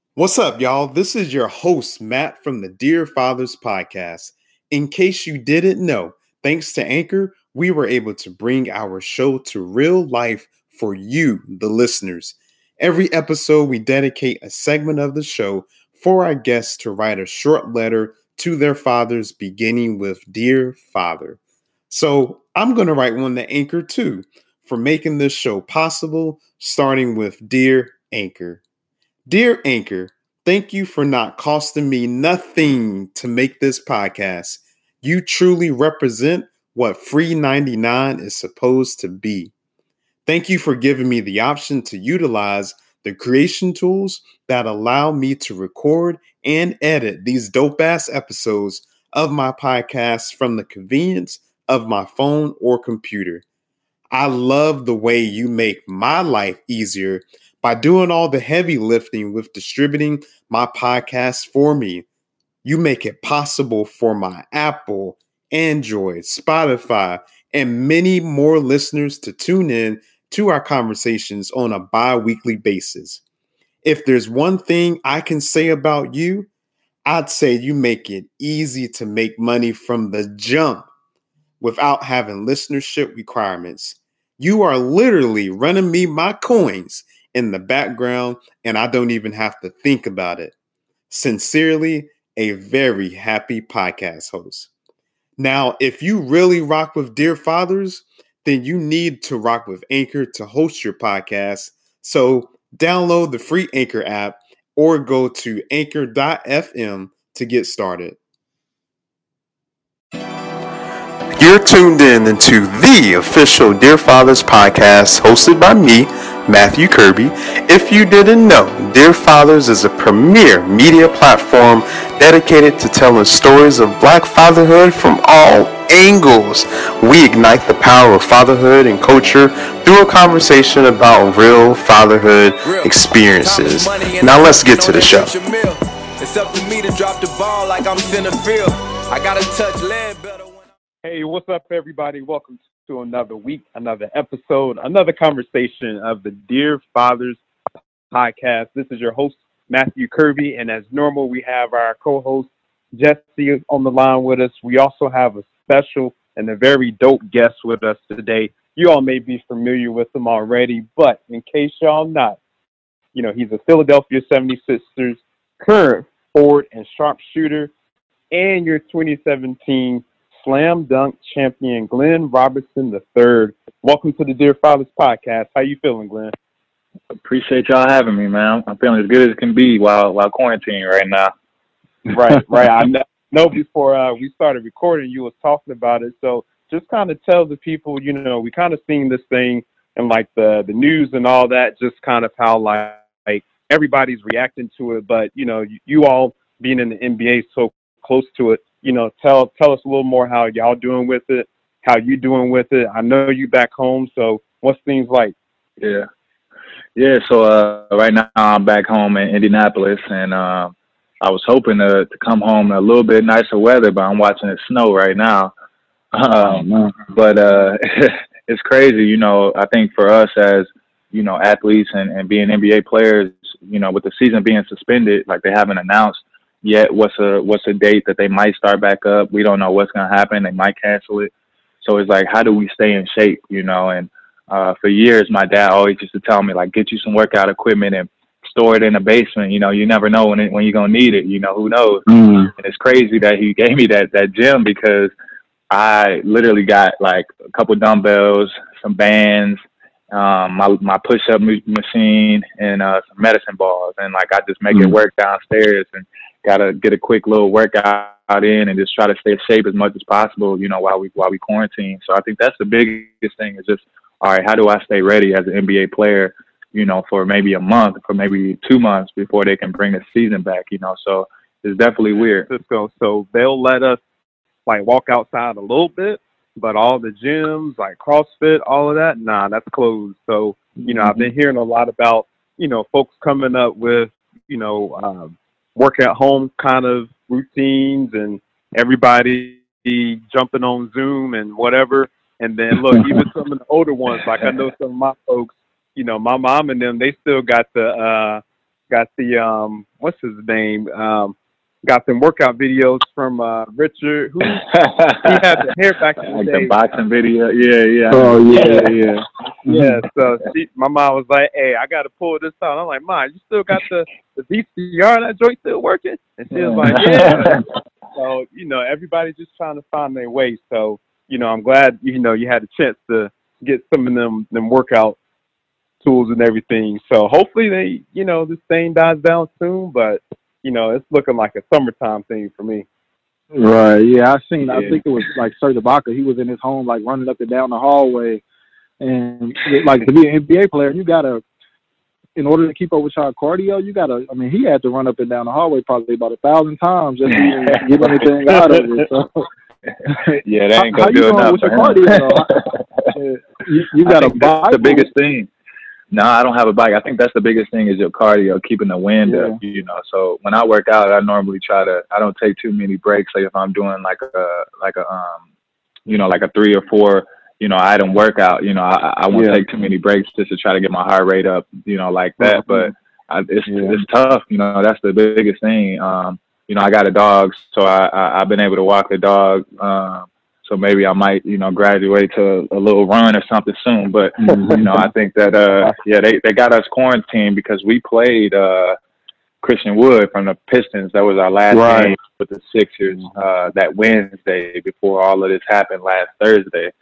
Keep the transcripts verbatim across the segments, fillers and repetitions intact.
What's up, y'all? This is your host, Matt from the Dear Fathers podcast. In case you didn't know, thanks to Anchor, we were able to bring our show to real life for you, the listeners. Every episode, we dedicate a segment of the show for our guests to write a short letter to their fathers, beginning with Dear Father. So I'm going to write one to Anchor too, for making this show possible, starting with Dear Anchor. Dear Anchor, thank you for not costing me nothing to make this podcast. You truly represent what free ninety-nine is supposed to be. Thank you for giving me the option to utilize the creation tools that allow me to record and edit these dope-ass episodes of my podcast from the convenience of my phone or computer. I love the way you make my life easier by doing all the heavy lifting with distributing my podcast for me. You make it possible for my Apple, Android, Spotify, and many more listeners to tune in to our conversations on a bi-weekly basis. If there's one thing I can say about you, I'd say you make it easy to make money from the jump without having listenership requirements. You are literally running me my coins in the background, and I don't even have to think about it. Sincerely, a very happy podcast host. Now, if you really rock with Dear Fathers, then you need to rock with Anchor to host your podcast. So download the free Anchor app or go to anchor dot f m to get started. You're tuned in into the official Dear Fathers podcast hosted by me, Matthew Kirby. If you didn't know, Dear Fathers is a premier media platform dedicated to telling stories of Black fatherhood from all angles. We ignite the power of fatherhood and culture through a conversation about real fatherhood experiences. Now let's get to the show. It's up to me to drop the ball like I'm center field. I gotta touch land better. Hey, what's up, everybody? Welcome to another week, another episode, another conversation of the Dear Fathers podcast. This is your host, Matthew Kirby, and as normal, we have our co-host, Jesse, on the line with us. We also have a special and a very dope guest with us today. You all may be familiar with him already, but in case y'all not, you know, he's a Philadelphia seventy-sixers current forward and sharpshooter, and your twenty seventeen Slam Dunk champion, Glenn Robertson the third. Welcome to the Dear Fathers podcast. How you feeling, Glenn? Appreciate y'all having me, man. I'm feeling as good as it can be while while quarantining right now. Right, right. I know before uh, we started recording, you was talking about it. So just kind of tell the people, you know, we kind of seen this thing and like the the news and all that, just kind of how like, like everybody's reacting to it. But you know, you, you all being in the N B A so close to it. You know, tell tell us a little more how y'all doing with it, how you doing with it. I know you back home, so what's things like? Yeah, yeah. So uh, right now I'm back home in Indianapolis, and uh, I was hoping to, to come home in a little bit nicer weather, but I'm watching it snow right now. Um, but uh, it's crazy, you know. I think for us as you know athletes and, and being N B A players, you know, with the season being suspended, like they haven't announced yet what's a what's a date that they might start back up. We don't know what's going to happen. They might cancel it. So it's like, how do we stay in shape, you know? And uh, for years, my dad always used to tell me, like, get you some workout equipment and store it in the basement. You know, you never know when it, when you're going to need it. You know, who knows? Mm. And it's crazy that he gave me that, that gym because I literally got, like, a couple dumbbells, some bands, um, my my push-up machine, and uh, some medicine balls. And, like, I just make mm. it work downstairs and gotta get a quick little workout in and just try to stay in shape as much as possible, you know, while we while we quarantine. So I think that's the biggest thing is just, all right, how do I stay ready as an N B A player, you know, for maybe a month, for maybe two months before they can bring the season back, you know? So it's definitely weird. Cisco, so they'll let us like walk outside a little bit, but all the gyms like CrossFit, all of that, nah, that's closed. So, you know, mm-hmm. I've been hearing a lot about, you know, folks coming up with, you know, um, work at home kind of routines and everybody jumping on Zoom and whatever. And then look, even some of the older ones, like I know some of my folks, you know, my mom and them, they still got the, uh, got the um, what's his name? Um, got some workout videos from uh, Richard, who he had the hair back in the like day. the boxing video, yeah, yeah. Oh yeah, yeah, Yeah, so she, my mom was like, "Hey, I got to pull this out." I'm like, "Mom, you still got the the V C R? That joint still working?" And she was like, "Yeah." So you know, everybody just trying to find their way. So you know, I'm glad you know you had a chance to get some of them them workout tools and everything. So hopefully they, you know, this thing dies down soon. But you know, it's looking like a summertime thing for me. right. Yeah, I seen. Yeah. I think it was like Serge Ibaka. He was in his home, like running up and down the hallway, and like to be an N B A player, you gotta, in order to keep up with your cardio, you gotta. I mean, he had to run up and down the hallway probably about a thousand times just to get anything out of it. So. Yeah, that ain't How, gonna how do you doing enough. with your for him. cardio? you, you I got a think that's bike? the biggest thing. No, I don't have a bike. I think that's the biggest thing is your cardio, keeping the wind Yeah. up, you know. So when I work out, I normally try to, I don't take too many breaks. Like if I'm doing like a, like a, um, you know, like a three or four, you know, item workout, you know, I, I won't Yeah. take too many breaks just to try to get my heart rate up, you know, like that. But I, it's, Yeah. it's tough, you know, that's the biggest thing. Um, you know, I got a dog, so I, I, I've been able to walk the dog. Um, So maybe I might, you know, graduate to a little run or something soon. But, Mhm. you know, I think that, uh, yeah, they, they got us quarantined because we played uh, Christian Wood from the Pistons. That was our last Right. game with the Sixers uh, that Wednesday before all of this happened last Thursday.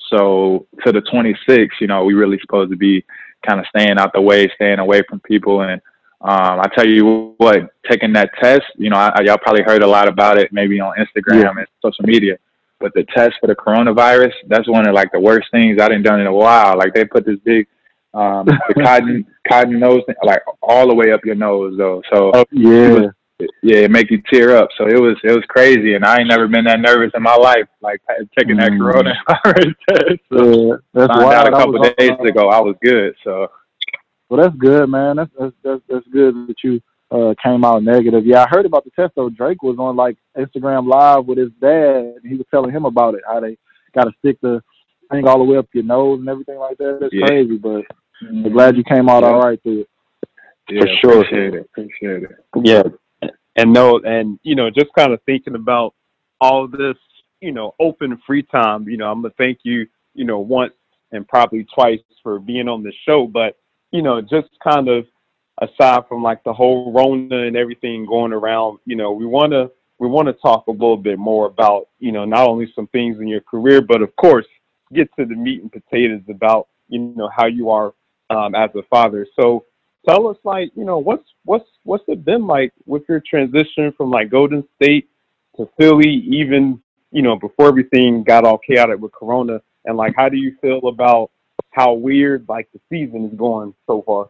So to the twenty-sixth, you know, we really supposed to be kind of staying out the way, staying away from people. And um, I tell you what, taking that test, you know, I, y'all probably heard a lot about it maybe on Instagram Yeah. and social media. But the test for the coronavirus, that's one of like the worst things I done done in a while. Like they put this big, um, the cotton cotton nose, thing, like all the way up your nose though. So Oh, yeah. yeah, it make you tear up. So it was it was crazy, and I ain't never been that nervous in my life. Like taking that Mm. coronavirus test. So Yeah, that's found out wild. a I couple was, of days uh, ago I was good. So Well, that's good, man. That's that's that's, that's good that you uh, came out negative. Yeah, I heard about the test though. Drake was on like Instagram Live with his dad, and he was telling him about it, how they got to stick the thing all the way up your nose and everything like that. That's Yeah. crazy, but I'm glad you came out Yeah. all right through it. yeah, For sure. appreciate it. Appreciate it. Yeah, and no, and you know, just kind of thinking about all this, you know, open free time. You know, I'm gonna thank you, you know, once and probably twice for being on the show. But you know, just kind of aside from like the whole Rona and everything going around, you know, we wanna we want to talk a little bit more about, you know, not only some things in your career, but of course, get to the meat and potatoes about, you know, how you are um, as a father. So. Tell us, like, you know, what's what's what's it been like with your transition from like Golden State to Philly, even, you know, before everything got all chaotic with Corona, and like, how do you feel about how weird like the season is going so far?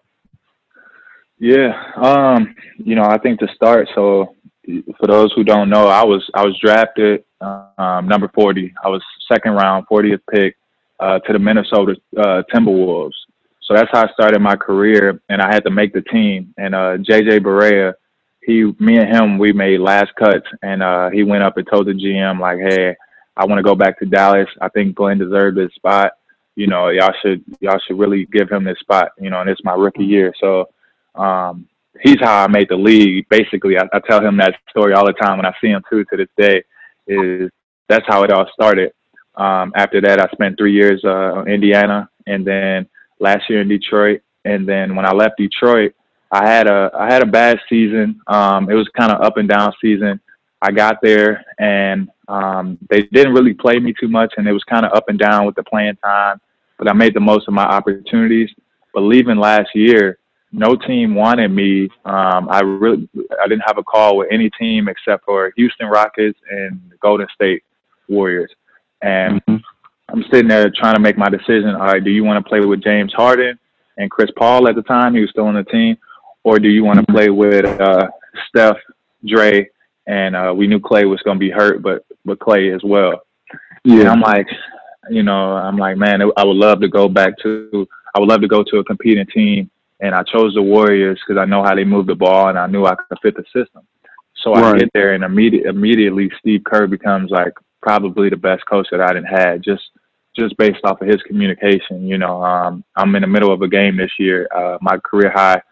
Yeah, um, you know, I think to start, so for those who don't know, I was I was drafted um, number forty. I was second round, fortieth pick uh, to the Minnesota uh, Timberwolves. So that's how I started my career, and I had to make the team. And uh, J J Barea, he, me and him, we made last cuts, and uh, he went up and told the G M like, "Hey, I want to go back to Dallas. I think Glenn deserved this spot. You know, y'all should y'all should really give him this spot. You know, and it's my rookie year." So um, he's how I made the league. Basically, I, I tell him that story all the time when I see him too. To this day, is that's how it all started. Um, after that, I spent three years uh, in Indiana, and then last year in Detroit, and then when I left Detroit, I had a I had a bad season. Um, it was kind of up and down season. I got there, and um, they didn't really play me too much, and it was kind of up and down with the playing time. But I made the most of my opportunities. But leaving last year, no team wanted me. Um, I really I didn't have a call with any team except for Houston Rockets and the Golden State Warriors, and Mm-hmm. I'm sitting there trying to make my decision. All right, do you want to play with James Harden and Chris Paul at the time? He was still on the team. Or do you want to play with uh, Steph, Dre, and uh, we knew Clay was going to be hurt, but but Clay as well. Yeah, and I'm like, you know, I'm like, man, I would love to go back to, I would love to go to a competing team. And I chose the Warriors because I know how they move the ball, and I knew I could fit the system. So right. I get there, and immediate, immediately Steve Kerr becomes like probably the best coach that I didn't had, just just based off of his communication. You know, um, I'm in the middle of a game this year, uh, my career high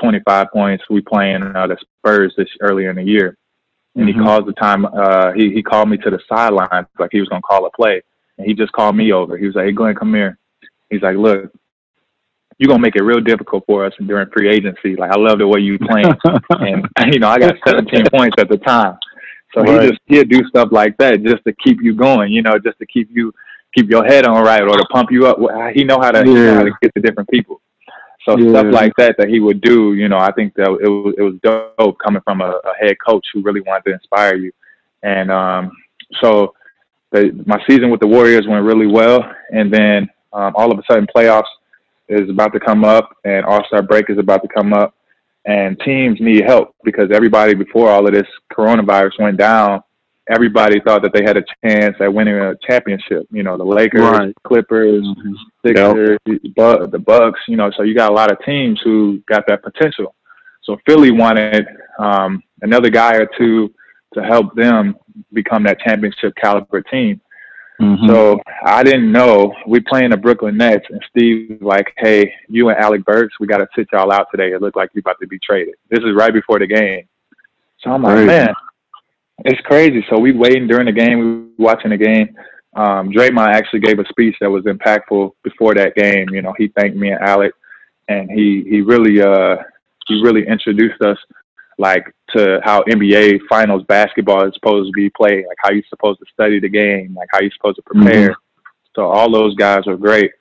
twenty-five points. We playing uh, the Spurs this earlier in the year. And Mm-hmm. he calls the time, uh, he, he called me to the sideline, like he was going to call a play. And he just called me over. He was like, hey, Glenn, come here. He's like, look, you're going to make it real difficult for us during free agency. Like, I love the way you playing. And, you know, I got seventeen points at the time. So Right. he just, he'd do stuff like that just to keep you going, you know, just to keep you, keep your head on right or to pump you up. He know how to, he know how to get to different people. So Yeah. stuff like that that he would do, you know, I think that it was it was dope coming from a, a head coach who really wanted to inspire you. And um, so the, my season with the Warriors went really well. And then um, all of a sudden playoffs is about to come up and All-Star break is about to come up. And teams need help because everybody before all of this coronavirus went down, everybody thought that they had a chance at winning a championship. You know, the Lakers, Right. Clippers, Mm-hmm. Sixers, the, the Bucks, you know, so you got a lot of teams who got that potential. So Philly wanted um, another guy or two to help them become that championship caliber team. Mm-hmm. So I didn't know. We playing the Brooklyn Nets, and Steve was like, hey, you and Alec Burks, we got to sit y'all out today. It looked like you're about to be traded. This is right before the game. So I'm like, Crazy. man, it's crazy. So we waiting during the game. We watching the game. Um, Draymond actually gave a speech that was impactful before that game. You know, he thanked me and Alec, and he he really uh he really introduced us like to how N B A finals basketball is supposed to be played, like how you're supposed to study the game, like how you're supposed to prepare. Mm-hmm. So all those guys were great.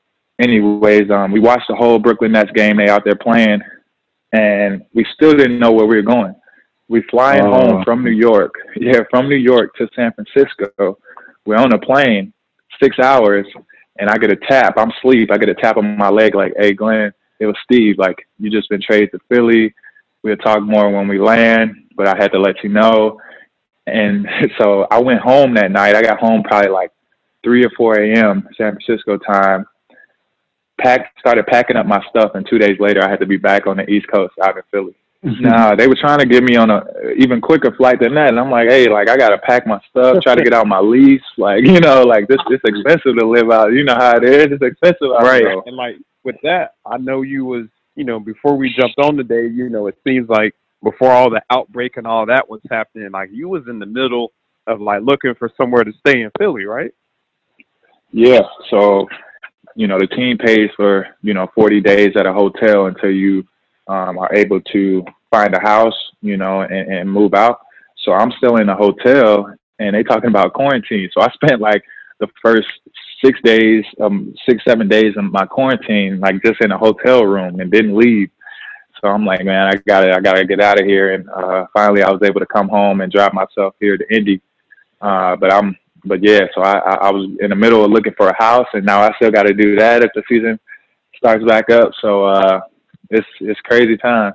Anyways, um, we watched the whole Brooklyn Nets game. They out there playing, and we still didn't know where we were going. We flying Oh. home from New York, yeah, from New York to San Francisco. We're on a plane, six hours, and I get a tap. I'm asleep. I get a tap on my leg like, hey, Glenn, it was Steve. Like, you just been traded to Philly. We'll talk more when we land, but I had to let you know. And so I went home that night. I got home probably like three or four a.m. San Francisco time. Packed, started packing up my stuff, and two days later I had to be back on the East Coast out in Philly. Nah, they were trying to get me on a even quicker flight than that, and I'm like, hey, like I gotta pack my stuff, try to get out my lease, like you know, like this, it's expensive to live out. You know how it is, it's expensive out Right. there. And like with that, I know you was, you know, before we jumped on today, you know, it seems like before all the outbreak and all that was happening, like you was in the middle of like looking for somewhere to stay in Philly, right? Yeah, so you know the team pays for you know forty days at a hotel until you um, are able to find a house, you know, and, and move out. So I'm still in a hotel, and they talking about quarantine. So I spent like the first six days, um, six seven days of my quarantine, like just in a hotel room and didn't leave. So I'm like, man, I gotta, I gotta get out of here. And uh, finally, I was able to come home and drive myself here to Indy. Uh, but I'm, but yeah, so I, I was in the middle of looking for a house, and now I still got to do that if the season starts back up. So uh, it's it's crazy times.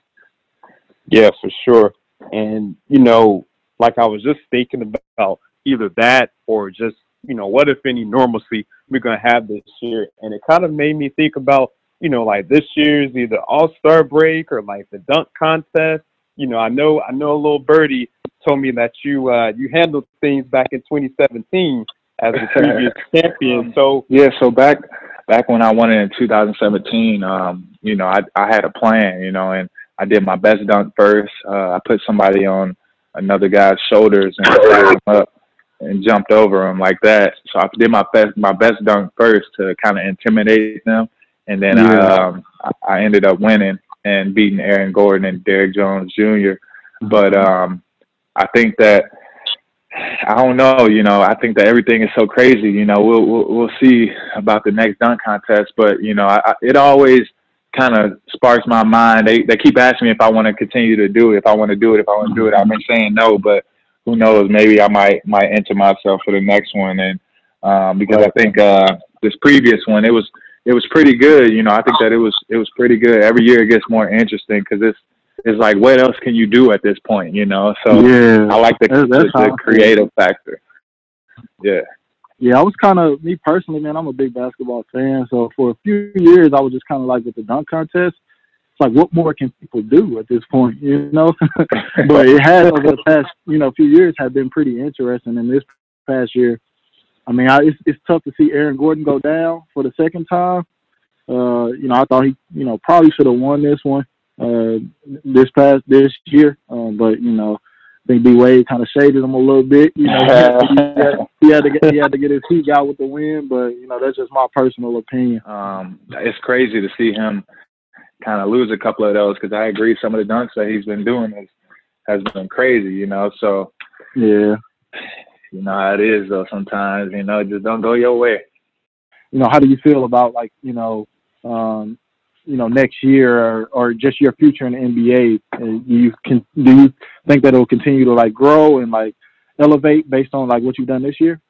Yeah, for sure. And, you know, like I was just thinking about either that or just, you know, what if any normalcy we're going to have this year. And it kind of made me think about, you know, like this year's either All-Star break or like the dunk contest. You know, I know I know a little birdie told me that you uh, you handled things back in twenty seventeen as the previous champion. So yeah, so back back when I won it in two thousand seventeen, um, you know, I I had a plan, you know, and I did my best dunk first. Uh, I put somebody on another guy's shoulders and stacked him up and jumped over him like that. So I did my best my best dunk first to kind of intimidate them, and then Yeah. I um I, I ended up winning and beating Aaron Gordon and Derrick Jones Junior But um, I think that I don't know, you know, I think that everything is so crazy. You know, we'll we'll, we'll see about the next dunk contest, but you know, I, I, it always kind of sparks my mind. They they keep asking me if I want to continue to do it, if I want to do it, if I want to do it. I've been saying no, but who knows? Maybe I might might enter myself for the next one, and um, because I think uh, this previous one, it was it was pretty good. You know, I think that it was it was pretty good. Every year it gets more interesting because it's it's like, what else can you do at this point? You know, so Yeah. I like the, That's- that's the, how I the feel. creative factor. Yeah. Yeah, I was kind of, me personally, man, I'm a big basketball fan. So for a few years, I was just kind of like with the dunk contest. It's like, what more can people do at this point, you know? But it has, over the past, you know, few years have been pretty interesting. And this past year, I mean, I, it's, it's tough to see Aaron Gordon go down for the second time. Uh, you know, I thought he, you know, probably should have won this one. uh, this past this year, uh, but you know, I think D Wade kind of shaded him a little bit. You know, he, had, he had to get he had to get his feet out with the win, but you know, that's just my personal opinion. Um, it's crazy to see him kind of lose a couple of those because I agree, some of the dunks that he's been doing is, has been crazy. You know, so yeah, you know how it is though. Sometimes you know, just don't go your way. You know, how do you feel about like you know? Um, you know, next year or, or just your future in the N B A? Uh, you can, do you think that it'll continue to like grow and like elevate based on like what you've done this year?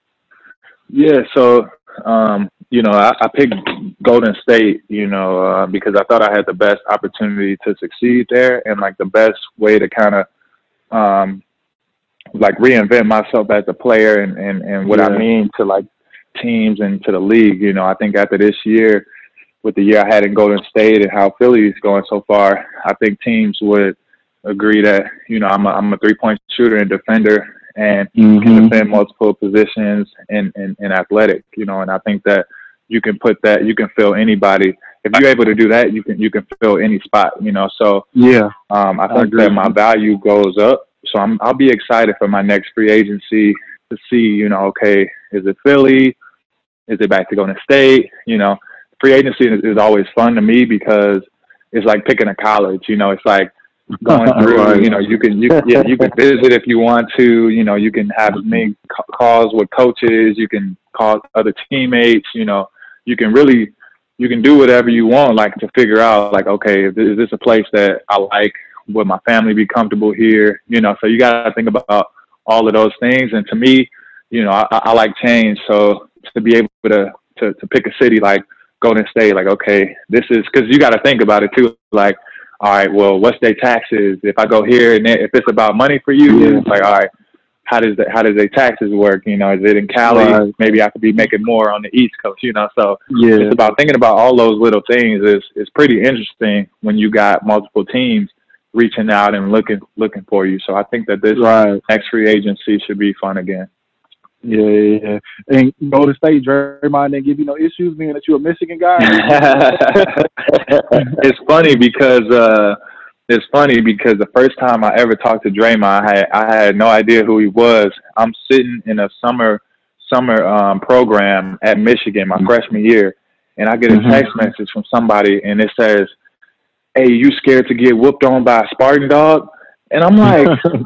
Yeah. So, um, you know, I, I picked Golden State, you know, uh, because I thought I had the best opportunity to succeed there and like the best way to kind of, um, like reinvent myself as a player and, and, and what yeah. I mean to like teams and to the league. You know, I think after this year, with the year I had in Golden State and how Philly's going so far, I think teams would agree that, you know, I'm a, I'm a three-point shooter and defender and mm-hmm. can defend multiple positions and, and, and athletic, you know, and I think that you can put that, you can fill anybody. If you're able to do that, you can you can fill any spot, you know. So, yeah, um, I think I that my value goes up. So I'm, I'll be excited for my next free agency to see, you know, okay, is it Philly? Is it back to Golden State? You know, free agency is, is always fun to me because it's like picking a college. You know, it's like going through. Right. You know, you can you yeah you can visit if you want to. You know, you can have many calls with coaches. You can call other teammates. You know, you can really you can do whatever you want, like to figure out like, okay, is this a place that I like? Would my family be comfortable here? You know, so you got to think about all of those things. And to me, you know, I, I like change. So to be able to to, to pick a city like Golden State, like, okay, this is, because you got to think about it too. Like, all right, well, what's their taxes? If I go here and then, if it's about money for you, yeah. it's like, all right, how does the, how does their taxes work? You know, is it in Cali? Right. Maybe I could be making more on the East Coast. You know, so yeah. it's about thinking about all those little things. is is pretty interesting when you got multiple teams reaching out and looking looking for you. So I think that this right. next free agency should be fun again. Yeah, yeah, yeah. And Golden State, Draymond didn't give you no issues being that you're a Michigan guy. It's funny because uh, it's funny because the first time I ever talked to Draymond, I had I had no idea who he was. I'm sitting in a summer summer um, program at Michigan my mm-hmm. freshman year, and I get a mm-hmm. text message from somebody, and it says, "Hey, you scared to get whooped on by a Spartan dog?" And I'm like,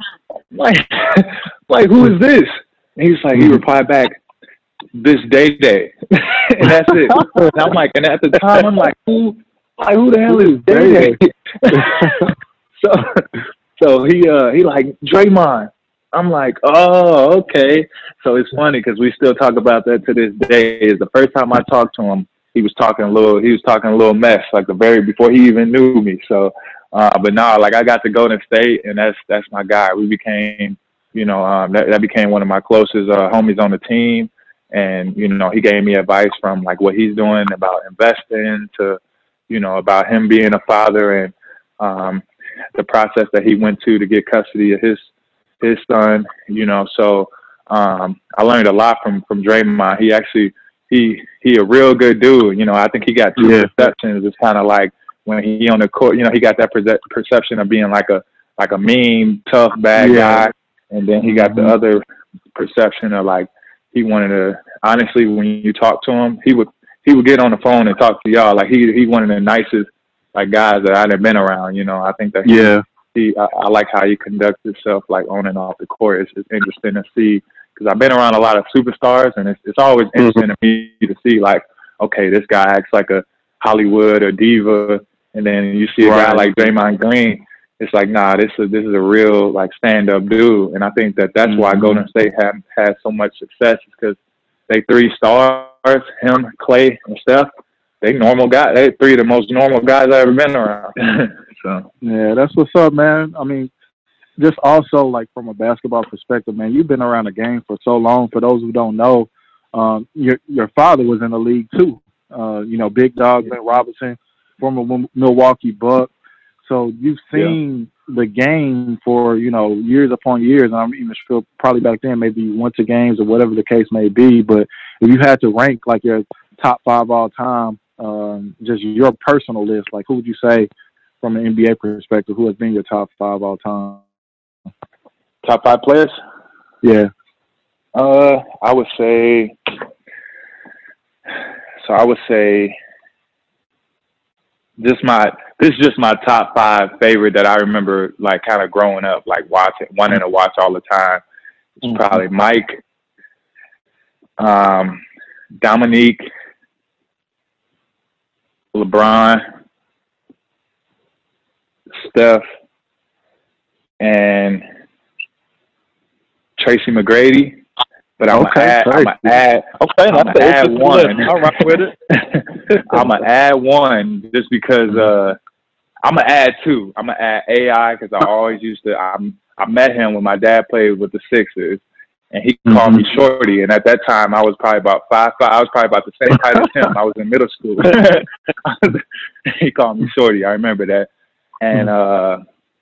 like, like, who is this? And he's like, he replied back, "This Day Day," and that's it. And I'm like, and at the time, I'm like, who, like, who the hell is Day Day? so, so he, uh, he like Draymond. I'm like, oh, okay. So it's funny because we still talk about that to this day. Is the first time I talked to him, he was talking a little, he was talking a little mess, like the very before he even knew me. So, uh, but now, like I got to Golden State, and that's that's my guy. We became. You know, um, that, that became one of my closest uh, homies on the team. And, you know, he gave me advice from, like, what he's doing about investing to, you know, about him being a father and um, the process that he went to to get custody of his his son, you know. So um, I learned a lot from, from Draymond. He actually, he he a real good dude. You know, I think he got two yeah. perceptions. It's kind of like when he on the court, you know, he got that perce- perception of being like a like a mean, tough, bad yeah. guy. And then he got the other perception of like he wanted to. Honestly, when you talk to him, he would he would get on the phone and talk to y'all. Like he he one of the nicest like guys that I'd have been around. You know, I think that he, yeah. He I, I like how he conducts himself like on and off the court. It's, it's interesting to see because I've been around a lot of superstars, and it's it's always interesting mm-hmm. to me to see like, okay, this guy acts like a Hollywood or diva, and then you see a right. guy like Draymond Green. It's like, nah, this is this is a real like stand up dude, and I think that that's mm-hmm. why Golden State have had so much success is because they three stars, him, Clay, and Steph. They normal guys. They three of the most normal guys I've ever been around. So yeah, that's what's up, man. I mean, just also like from a basketball perspective, man, you've been around the game for so long. For those who don't know, um, your your father was in the league too. Uh, you know, Big Dog, Ben Robinson, former Milwaukee Buck. So you've seen yeah. the game for, you know, years upon years. And I'm even sure probably back then maybe you went to games or whatever the case may be. But if you had to rank like your top five all time, um, just your personal list, like who would you say from an N B A perspective, who has been your top five all time? Top five players? Yeah. Uh, I would say. So I would say. Just my this is just my top five favorite that I remember, like, kind of growing up, like watching, wanting to watch all the time. It's mm-hmm. probably Mike, um, Dominique, LeBron, Steph, and Tracy McGrady. But I'm okay, gonna add, I'm gonna add, okay, I'm gonna add one. I'll rock with it. I'm gonna add one just because uh, I'm gonna add two. I'm gonna add A I because I always used to. I'm, I met him when my dad played with the Sixers, and he mm-hmm. called me Shorty. And at that time, I was probably about five five. I was probably about the same height as him. I was in middle school. He called me Shorty. I remember that. And uh,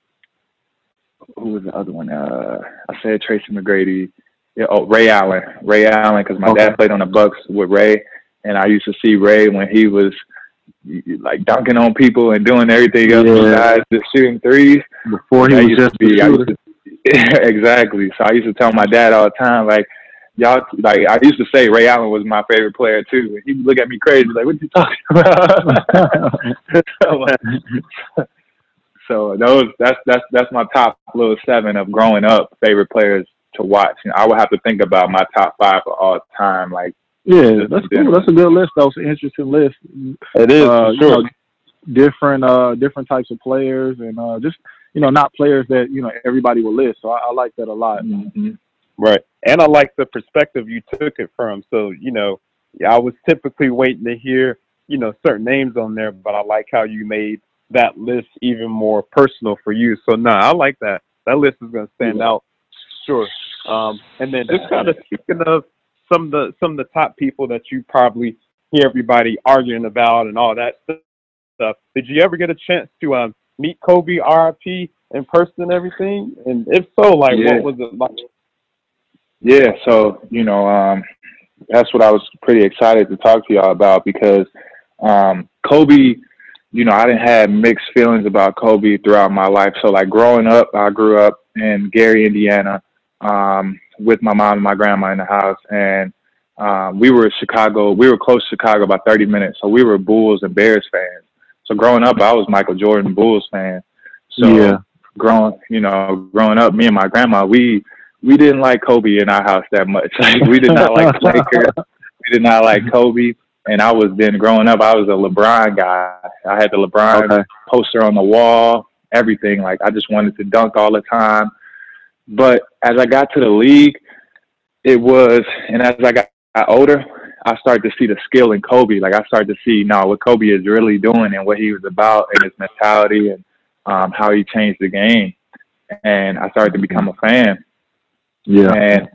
who was the other one? Uh, I said Tracy McGrady. Yeah, oh, Ray Allen. Ray Allen, because my okay. dad played on the Bucks with Ray, and I used to see Ray when he was like dunking on people and doing everything else yeah. besides just shooting threes. Before he I was used just to be, a shooter. To, exactly. So I used to tell my dad all the time, like, y'all, like, I used to say Ray Allen was my favorite player too. And he'd look at me crazy, like, what you talking about? so, so those, that's that's that's my top little seven of growing up favorite players to watch. You know, I would have to think about my top five for all time. Like, yeah, that's cool. That's a good list. That was an interesting list. It is, uh, sure. You know, different, uh, different types of players, and uh, just you know, not players that you know everybody will list. So I, I like that a lot. Mm-hmm. Right, and I like the perspective you took it from. So you know, I was typically waiting to hear you know certain names on there, but I like how you made that list even more personal for you. So nah, I like that. That list is going to stand yeah. out. Sure. Um, and then just kind of speaking of some of the some of the top people that you probably hear everybody arguing about and all that stuff. Did you ever get a chance to um, meet Kobe R I P in person and everything? And if so, like, yeah. what was it like? Yeah. So you know, um, that's what I was pretty excited to talk to y'all about because um, Kobe. You know, I didn't have mixed feelings about Kobe throughout my life. So, like, growing up, I grew up in Gary, Indiana, um, with my mom and my grandma in the house. And um, we were in Chicago. We were close to Chicago, about thirty minutes. So we were Bulls and Bears fans. So growing up, I was Michael Jordan Bulls fan. So yeah. growing, you know, growing up, me and my grandma, we we didn't like Kobe in our house that much. Like, we did not like the Lakers. We did not like Kobe. And I was then growing up, I was a LeBron guy. I had the LeBron okay. poster on the wall, everything. Like, I just wanted to dunk all the time. But as I got to the league, it was, and as I got older, I started to see the skill in Kobe. Like, I started to see, no, what Kobe is really doing and what he was about and his mentality and um, how he changed the game. And I started to become a fan. Yeah. And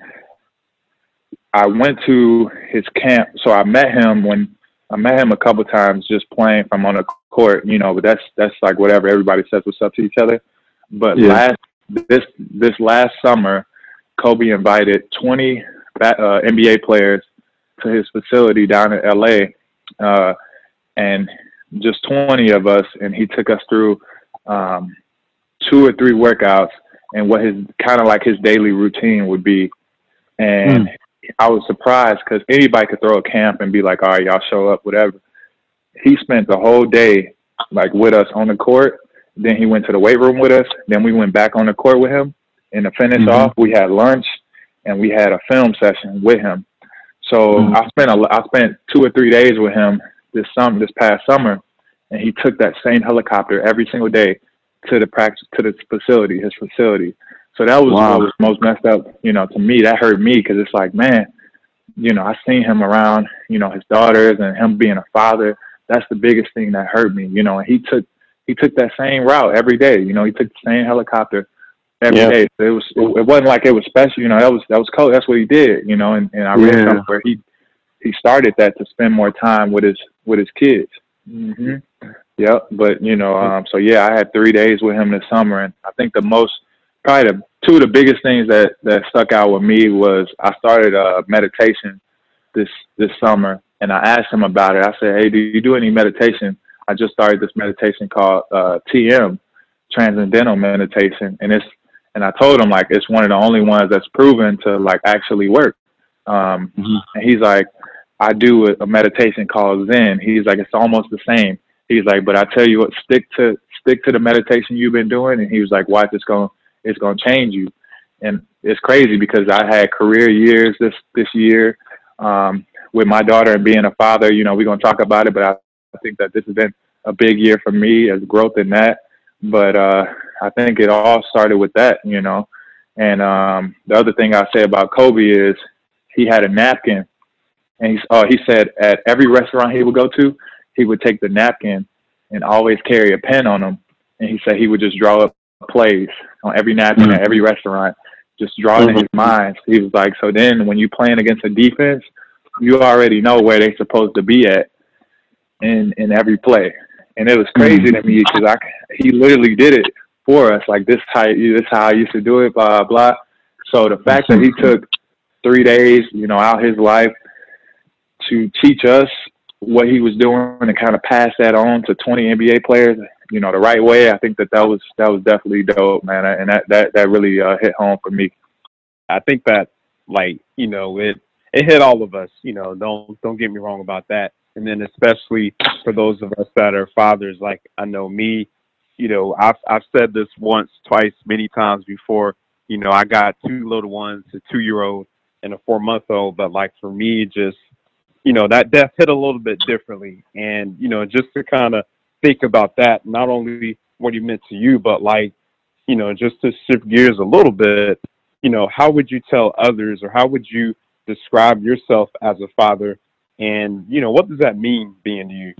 I went to his camp. So I met him when I met him a couple of times just playing from on the court, you know, but that's, that's like whatever. Everybody says what's up to each other. But yeah. last, this, this last summer, Kobe invited twenty uh, N B A players to his facility down in L A. Uh, and just twenty of us. And he took us through um, two or three workouts and what his kind of like his daily routine would be. And mm. I was surprised because anybody could throw a camp and be like, all right, y'all show up, whatever. He spent the whole day like with us on the court. Then he went to the weight room with us. Then we went back on the court with him. And to finish mm-hmm. off, we had lunch and we had a film session with him. So mm-hmm. I spent a, I spent two or three days with him this summer, this past summer, and he took that same helicopter every single day to the practice, to the facility, his facility. So that was wow. what was most messed up, you know, to me. That hurt me because it's like, man, you know, I seen him around, you know, his daughters and him being a father. That's the biggest thing that hurt me, you know. And he took he took that same route every day, you know. He took the same helicopter every yeah. day. So it was it, it wasn't like it was special, you know. That was that was cool. That's what he did, you know. And, and I read yeah. something where he he started that to spend more time with his with his kids. Mm-hmm. Yep. But you know, um, so yeah, I had three days with him this summer, and I think the most probably the two of the biggest things that, that stuck out with me was I started a meditation this this summer, and I asked him about it. I said, hey, do you do any meditation I just started this meditation called uh, T M, Transcendental Meditation, and it's and I told him like it's one of the only ones that's proven to like actually work. Um, mm-hmm. And he's like, I do a, a meditation called Zen. He's like, it's almost the same. He's like, but I tell you what, stick to stick to the meditation you've been doing. And he was like, watch, it's going it's going to change you. And it's crazy because I had career years this this year um, with my daughter and being a father. You know, we're going to talk about it, but I, I think that this has been a big year for me as growth in that. But uh, I think it all started with that, you know. And um, the other thing I say about Kobe is he had a napkin, and he's, uh, he said at every restaurant he would go to, he would take the napkin and always carry a pen on him. And he said he would just draw up plays on every napkin mm-hmm. at every restaurant, just draw mm-hmm. it in his mind. He was like, so then when you're playing against a defense, you already know where they're supposed to be at in, in every play. And it was crazy mm-hmm. to me because I he literally did it for us. Like this how this how I used to do it, blah blah. So the fact that he took three days, you know, out his life to teach us what he was doing and kind of pass that on to twenty N B A players, you know, the right way. I think that that was that was definitely dope, man. And that that that really uh, hit home for me. I think that, like, you know, it it hit all of us. You know, don't don't get me wrong about that. And then especially for those of us that are fathers, like I know me, you know, I've I've said this once, twice, many times before. You know, I got two little ones, a two-year-old and a four-month-old. But like for me, just, you know, that death hit a little bit differently. And, you know, just to kind of think about that, not only what he meant to you, but like, you know, just to shift gears a little bit, you know, how would you tell others, or how would you describe yourself as a father? And, you know, what does that mean being to you?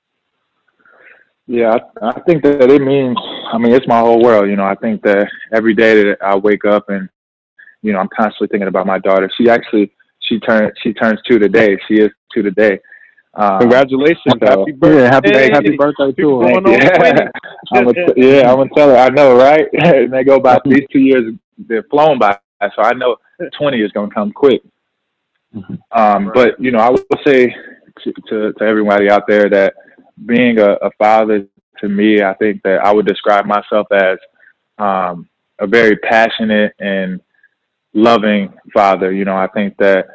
Yeah, I, I think that it means, I mean, it's my whole world. You know, I think that every day that I wake up and, you know, I'm constantly thinking about my daughter. She actually, she turned, she turns two today. She is two today. Um, Congratulations. So, happy birthday. Yeah, happy, hey, happy birthday to her. Yeah, I'm a, yeah, I'm going to tell her, I know, right? And they go by, these two years, they're flown by. So I know twenty is going to come quick. Um, right. But, you know, I would say to, to, to everybody out there that being a, a father, to me, I think that I would describe myself as um, a very passionate and loving father. You know, I think that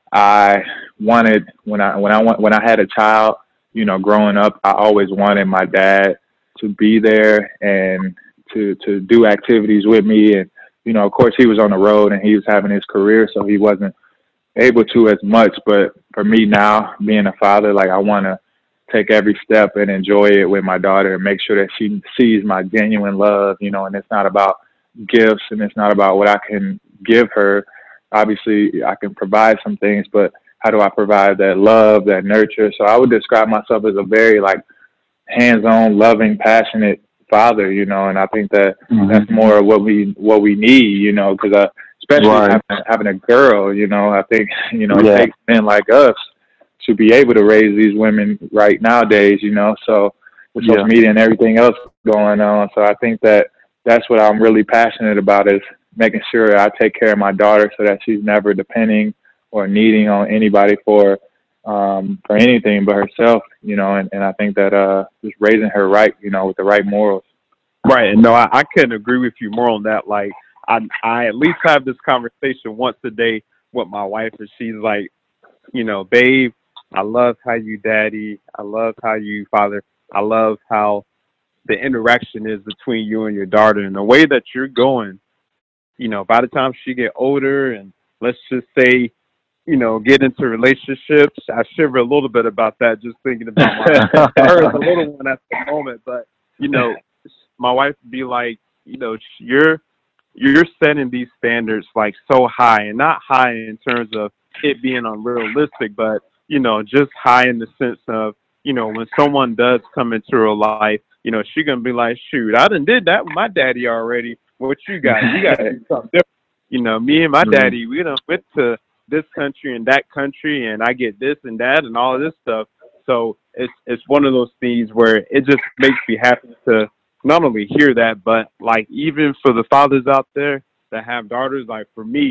I wanted, when I, when I, went, when I had a child, you know, growing up, I always wanted my dad to be there and to, to do activities with me. And, you know, of course he was on the road and he was having his career, so he wasn't able to as much. But for me now, being a father, like I want to take every step and enjoy it with my daughter and make sure that she sees my genuine love, you know, and it's not about gifts and it's not about what I can give her. Obviously I can provide some things, but how do I provide that love, that nurture? So I would describe myself as a very like hands-on, loving, passionate father, you know, and I think that mm-hmm. that's more of what we, what we need, you know, because uh, especially right. having, having a girl, you know, I think, you know, yeah. it takes men like us to be able to raise these women right nowadays, you know, so with yeah. social media and everything else going on. So I think that that's what I'm really passionate about, is making sure I take care of my daughter so that she's never depending or needing on anybody for, um, for anything but herself, you know, and, and I think that, uh, just raising her right, you know, with the right morals. Right. And no, I, I couldn't agree with you more on that. Like, I, I at least have this conversation once a day with my wife, and she's like, you know, babe, I love how you daddy. I love how you father. I love how the interaction is between you and your daughter, and the way that you're going, you know, by the time she get older and let's just say, you know, get into relationships. I shiver a little bit about that, just thinking about my, her as a little one at the moment. But, you know, my wife would be like, you know, you're, you're setting these standards like so high, and not high in terms of it being unrealistic, but, you know, just high in the sense of, you know, when someone does come into her life, you know, she's going to be like, shoot, I done did that with my daddy already. What you got? You got to do something different. You know, me and my daddy, we done went to this country and that country, and I get this and that and all of this stuff. So it's it's one of those things where it just makes me happy to not only hear that, but like even for the fathers out there that have daughters, like for me,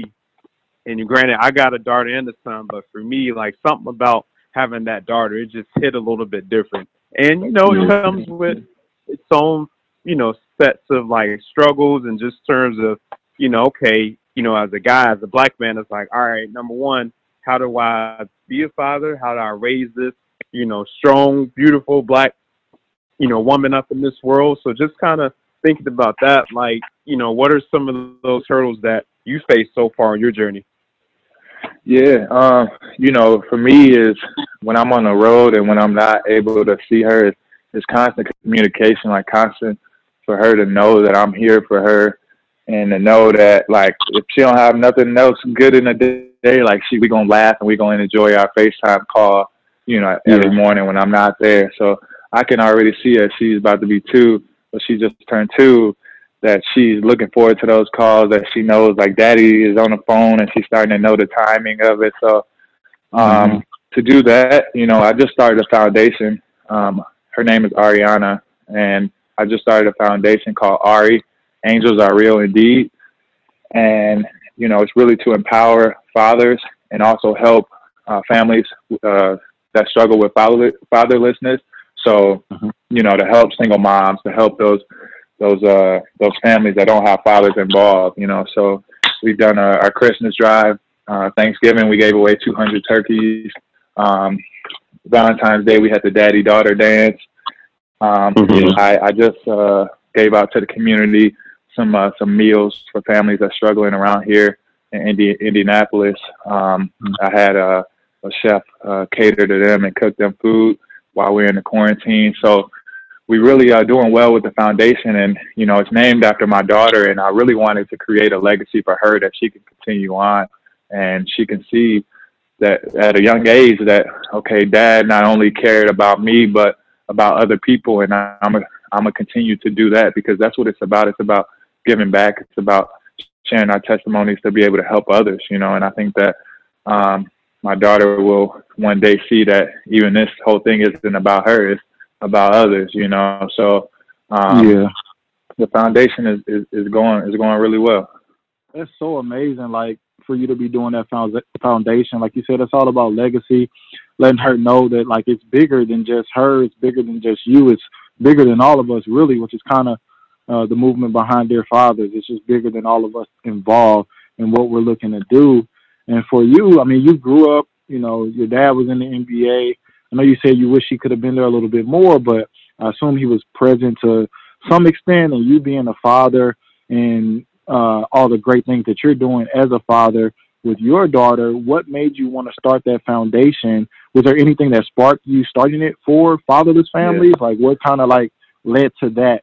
and granted, I got a daughter and a son, but for me, like something about having that daughter, it just hit a little bit different. And, you know, it comes with its own, you know, sets of like struggles and just terms of, you know, okay, you know, as a guy, as a black man, it's like, all right, number one, how do I be a father? How do I raise this, you know, strong, beautiful black, you know, woman up in this world? So just kind of thinking about that, like, you know, what are some of those hurdles that you faced so far in your journey? Yeah, um, you know, for me is when I'm on the road and when I'm not able to see her, it's, it's constant communication, like constant for her to know that I'm here for her, and to know that, like, if she don't have nothing else good in the day, like, she we gonna laugh and we gonna enjoy our FaceTime call, you know, every yeah. morning when I'm not there. So I can already see her. She's about to be two, but she just turned two. That she's looking forward to those calls, that she knows, like, daddy is on the phone, and she's starting to know the timing of it. So um, mm-hmm. to do that, you know, I just started a foundation. Um, her name is Ariana, and I just started a foundation called Ari, Angels Are Real Indeed. And, you know, it's really to empower fathers and also help uh, families uh, that struggle with father- fatherlessness. So, mm-hmm. you know, to help single moms, to help those those uh those families that don't have fathers involved, you know. So we've done a, our Christmas drive, uh Thanksgiving we gave away two hundred turkeys, um Valentine's Day we had the daddy daughter dance. um mm-hmm. I, I just uh gave out to the community some uh, some meals for families that are struggling around here in Indi- Indianapolis. um mm-hmm. I had a, a chef uh, cater to them and cook them food while we're in the quarantine. So we really are doing well with the foundation, and, you know, it's named after my daughter, and I really wanted to create a legacy for her that she can continue on, and she can see that at a young age that, okay, dad not only cared about me, but about other people, and I, I'm a, I'm gonna continue to do that, because that's what it's about. It's about giving back. It's about sharing our testimonies to be able to help others, you know, and I think that um, my daughter will one day see that even this whole thing isn't about her. It's about others, you know. So um yeah, the foundation is, is is going is going really well. That's so amazing, like, for you to be doing that foundation. Like you said, it's all about legacy, letting her know that, like, it's bigger than just her, it's bigger than just you, it's bigger than all of us, really, which is kind of uh the movement behind Dear Fathers. It's just bigger than all of us involved in what we're looking to do. And for you, I mean, you grew up, you know, your dad was in the N B A. I know you said you wish he could have been there a little bit more, but I assume he was present to some extent, and you being a father and uh, all the great things that you're doing as a father with your daughter, what made you want to start that foundation? Was there anything that sparked you starting it for fatherless families? Yeah. Like, what kind of, like, led to that?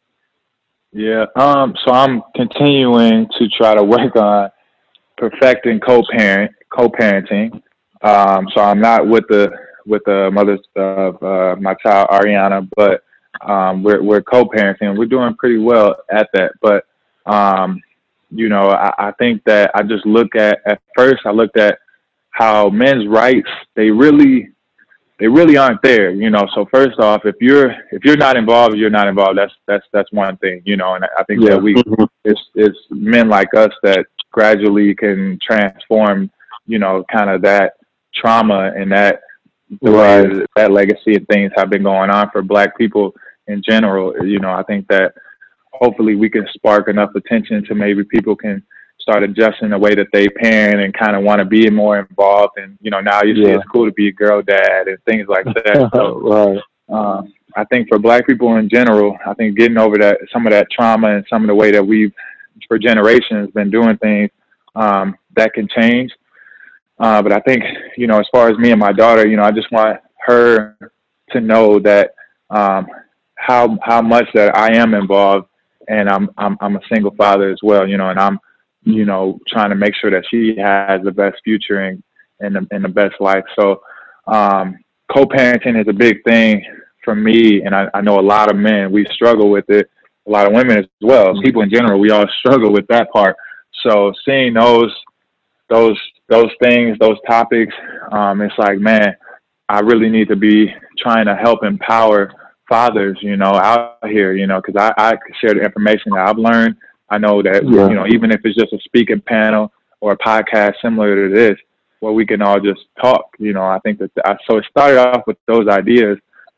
Yeah, um, so I'm continuing to try to work on perfecting co-parent, co-parenting. Um, so I'm not with the with the mothers of uh, my child Ariana, but um, we're we're co-parenting. We're doing pretty well at that. But um, you know, I, I think that I just look at at first I looked at how men's rights they really they really aren't there. You know, so first off, if you're if you're not involved, you're not involved. That's that's that's one thing. You know, and I think yeah. that we it's it's men like us that gradually can transform. You know, kind of that trauma and that. The right. way that legacy and things have been going on for Black people in general, you know, I think that hopefully we can spark enough attention to maybe people can start adjusting the way that they parent and kind of want to be more involved. And, you know, now you see yeah. it's cool to be a girl dad and things like that. So, right. um, I think for Black people in general, I think getting over that, some of that trauma and some of the way that we've for generations been doing things, um, that can change. Uh, but I think, you know, as far as me and my daughter, you know, I just want her to know that um, how how much that I am involved, and I'm I'm I'm a single father as well, you know, and I'm, you know, trying to make sure that she has the best future and and the, and the best life. So um, co-parenting is a big thing for me, and I, I know a lot of men, we struggle with it, a lot of women as well. People in general, we all struggle with that part. So seeing those those those things, those topics, um, it's like, man, I really need to be trying to help empower fathers, you know, out here, you know, because I, I share the information that I've learned. I know that, yeah. you know, even if it's just a speaking panel or a podcast similar to this, where we can all just talk, you know, I think that, I, so it started off with those ideas.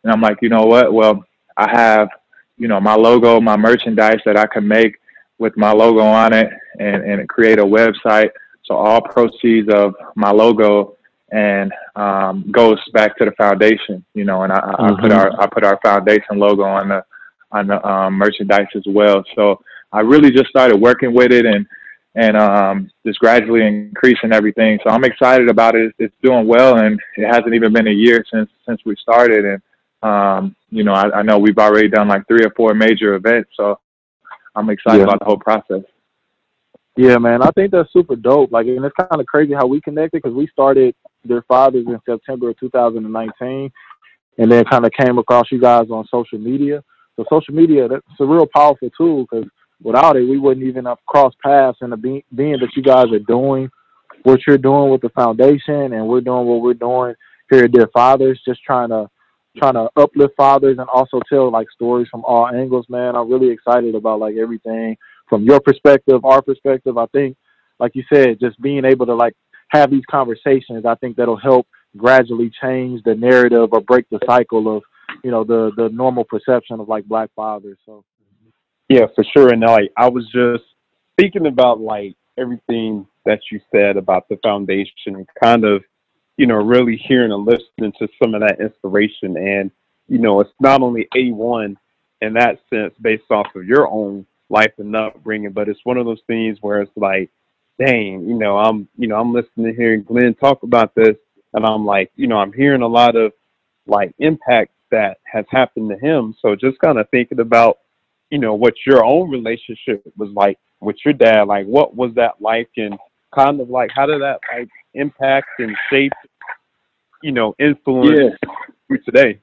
And I'm like, you know what? Well, I have, you know, my logo, my merchandise that I can make with my logo on it and, and create a website. So all proceeds of my logo and um, goes back to the foundation, you know, and I, mm-hmm. I put our I put our foundation logo on the on the um, merchandise as well. So I really just started working with it and and um, just gradually increasing everything. So I'm excited about it. It's doing well, and it hasn't even been a year since since we started. And um, you know, I, I know we've already done like three or four major events. So I'm excited yeah. about the whole process. Yeah, man, I think that's super dope. Like, and it's kind of crazy how we connected because we started Dear Fathers in September of two thousand nineteen, and then kind of came across you guys on social media. So social media, that's a real powerful tool because without it, we wouldn't even have crossed paths. And the be- being that you guys are doing what you're doing with the foundation, and we're doing what we're doing here at Dear Fathers, just trying to trying to uplift fathers and also tell like stories from all angles. Man, I'm really excited about like everything from your perspective, our perspective. I think, like you said, just being able to like have these conversations, I think that'll help gradually change the narrative or break the cycle of, you know, the the normal perception of like Black fathers. So yeah, for sure. And like I was just thinking about like everything that you said about the foundation and kind of, you know, really hearing and listening to some of that inspiration. And, you know, it's not only A one in that sense based off of your own life and upbringing, but it's one of those things where it's like, dang, you know, I'm, you know, I'm listening to hearing Glenn talk about this, and I'm like, you know, I'm hearing a lot of like impact that has happened to him. So just kind of thinking about, you know, what your own relationship was like with your dad, like what was that like, and kind of like how did that like impact and shape, you know, influence yeah. you today?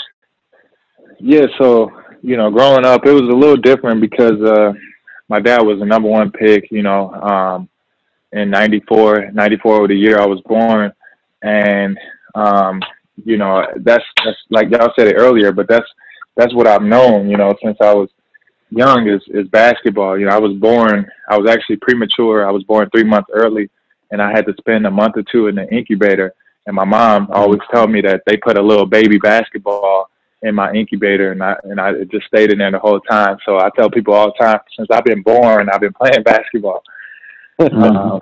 Yeah, so, you know, growing up, it was a little different because uh, my dad was the number one pick, you know, um, in ninety-four, ninety-four was the year I was born. And, um, you know, that's, that's like y'all said it earlier, but that's, that's what I've known, you know, since I was young is, is basketball. You know, I was born, I was actually premature. I was born three months early, and I had to spend a month or two in the incubator. And my mom always told me that they put a little baby basketball in my incubator, and I and I just stayed in there the whole time. So I tell people all the time, since I've been born, I've been playing basketball. uh,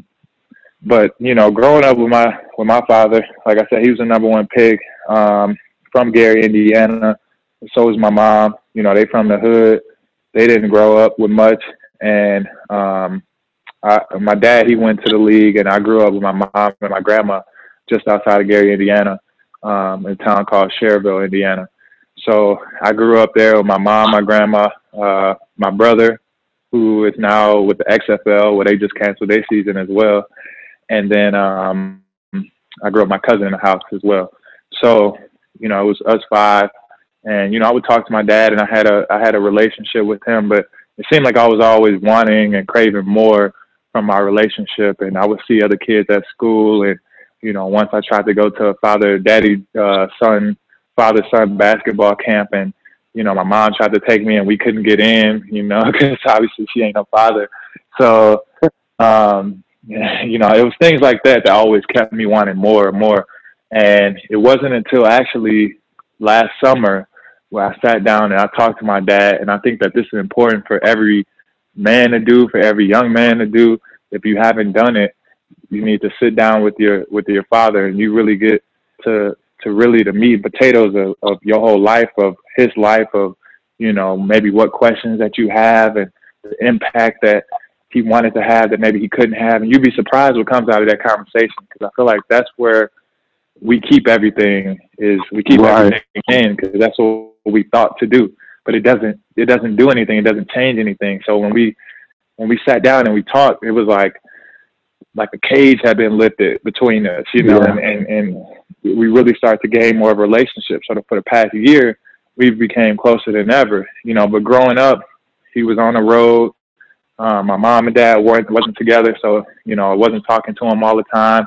but you know, growing up with my with my father, like I said, he was the number one pick um, from Gary, Indiana. So was my mom. You know, they from the hood. They didn't grow up with much, and um, I, my dad, he went to the league, and I grew up with my mom and my grandma just outside of Gary, Indiana, um, in a town called Cherville, Indiana. So I grew up there with my mom, my grandma, uh, my brother, who is now with the X F L, where they just canceled their season as well. And then um, I grew up with my cousin in the house as well. So, you know, it was us five. And, you know, I would talk to my dad, and I had a I had a relationship with him, but it seemed like I was always wanting and craving more from my relationship. And I would see other kids at school, and, you know, once I tried to go to a father, daddy, uh, son, father, son basketball camp, and, you know, my mom tried to take me and we couldn't get in, you know, because obviously she ain't no father. So, um, you know, it was things like that that always kept me wanting more and more. And it wasn't until actually last summer where I sat down and I talked to my dad. And I think that this is important for every man to do, for every young man to do. If you haven't done it, you need to sit down with your with your father, and you really get to to really the meat and potatoes of, of your whole life, of his life, of, you know, maybe what questions that you have and the impact that he wanted to have that maybe he couldn't have. And you'd be surprised what comes out of that conversation, because I feel like that's where we keep everything is we keep right. everything in, because that's what we thought to do, but it doesn't it doesn't do anything. It doesn't change anything. So when we when we sat down and we talked, it was like like a cage had been lifted between us, you know, yeah. and, and, and we really started to gain more of a relationship. So for the past year, we became closer than ever, you know, but growing up, he was on the road. Um, my mom and dad weren't, wasn't together. So, you know, I wasn't talking to him all the time,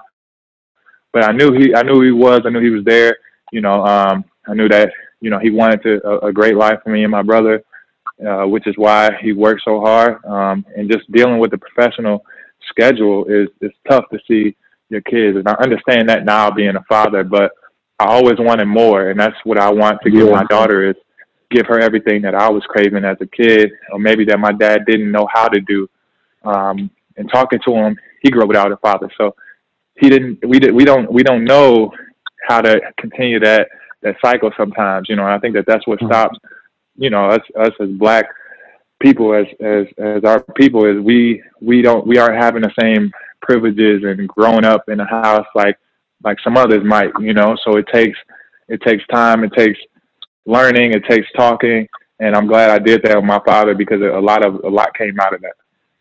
but I knew he, I knew he was, I knew he was there. You know, um, I knew that, you know, he wanted to, a, a great life for me and my brother, uh, which is why he worked so hard. Um, and just dealing with the professional schedule is, is tough to see your kids. And I understand that now being a father, but I always wanted more, and that's what I want to give Yeah. my daughter is give her everything that I was craving as a kid, or maybe that my dad didn't know how to do. Um, and talking to him, he grew up without a father, so he didn't. We did. We don't. We don't know how to continue that that cycle sometimes. You know, and I think that that's what stops. You know, us us as black people, as as as our people, is we we don't we aren't having the same privileges and growing up in a house like like some others might. You know, so it takes it takes time. It takes learning. It takes talking. And I'm glad I did that with my father because a lot of a lot came out of that.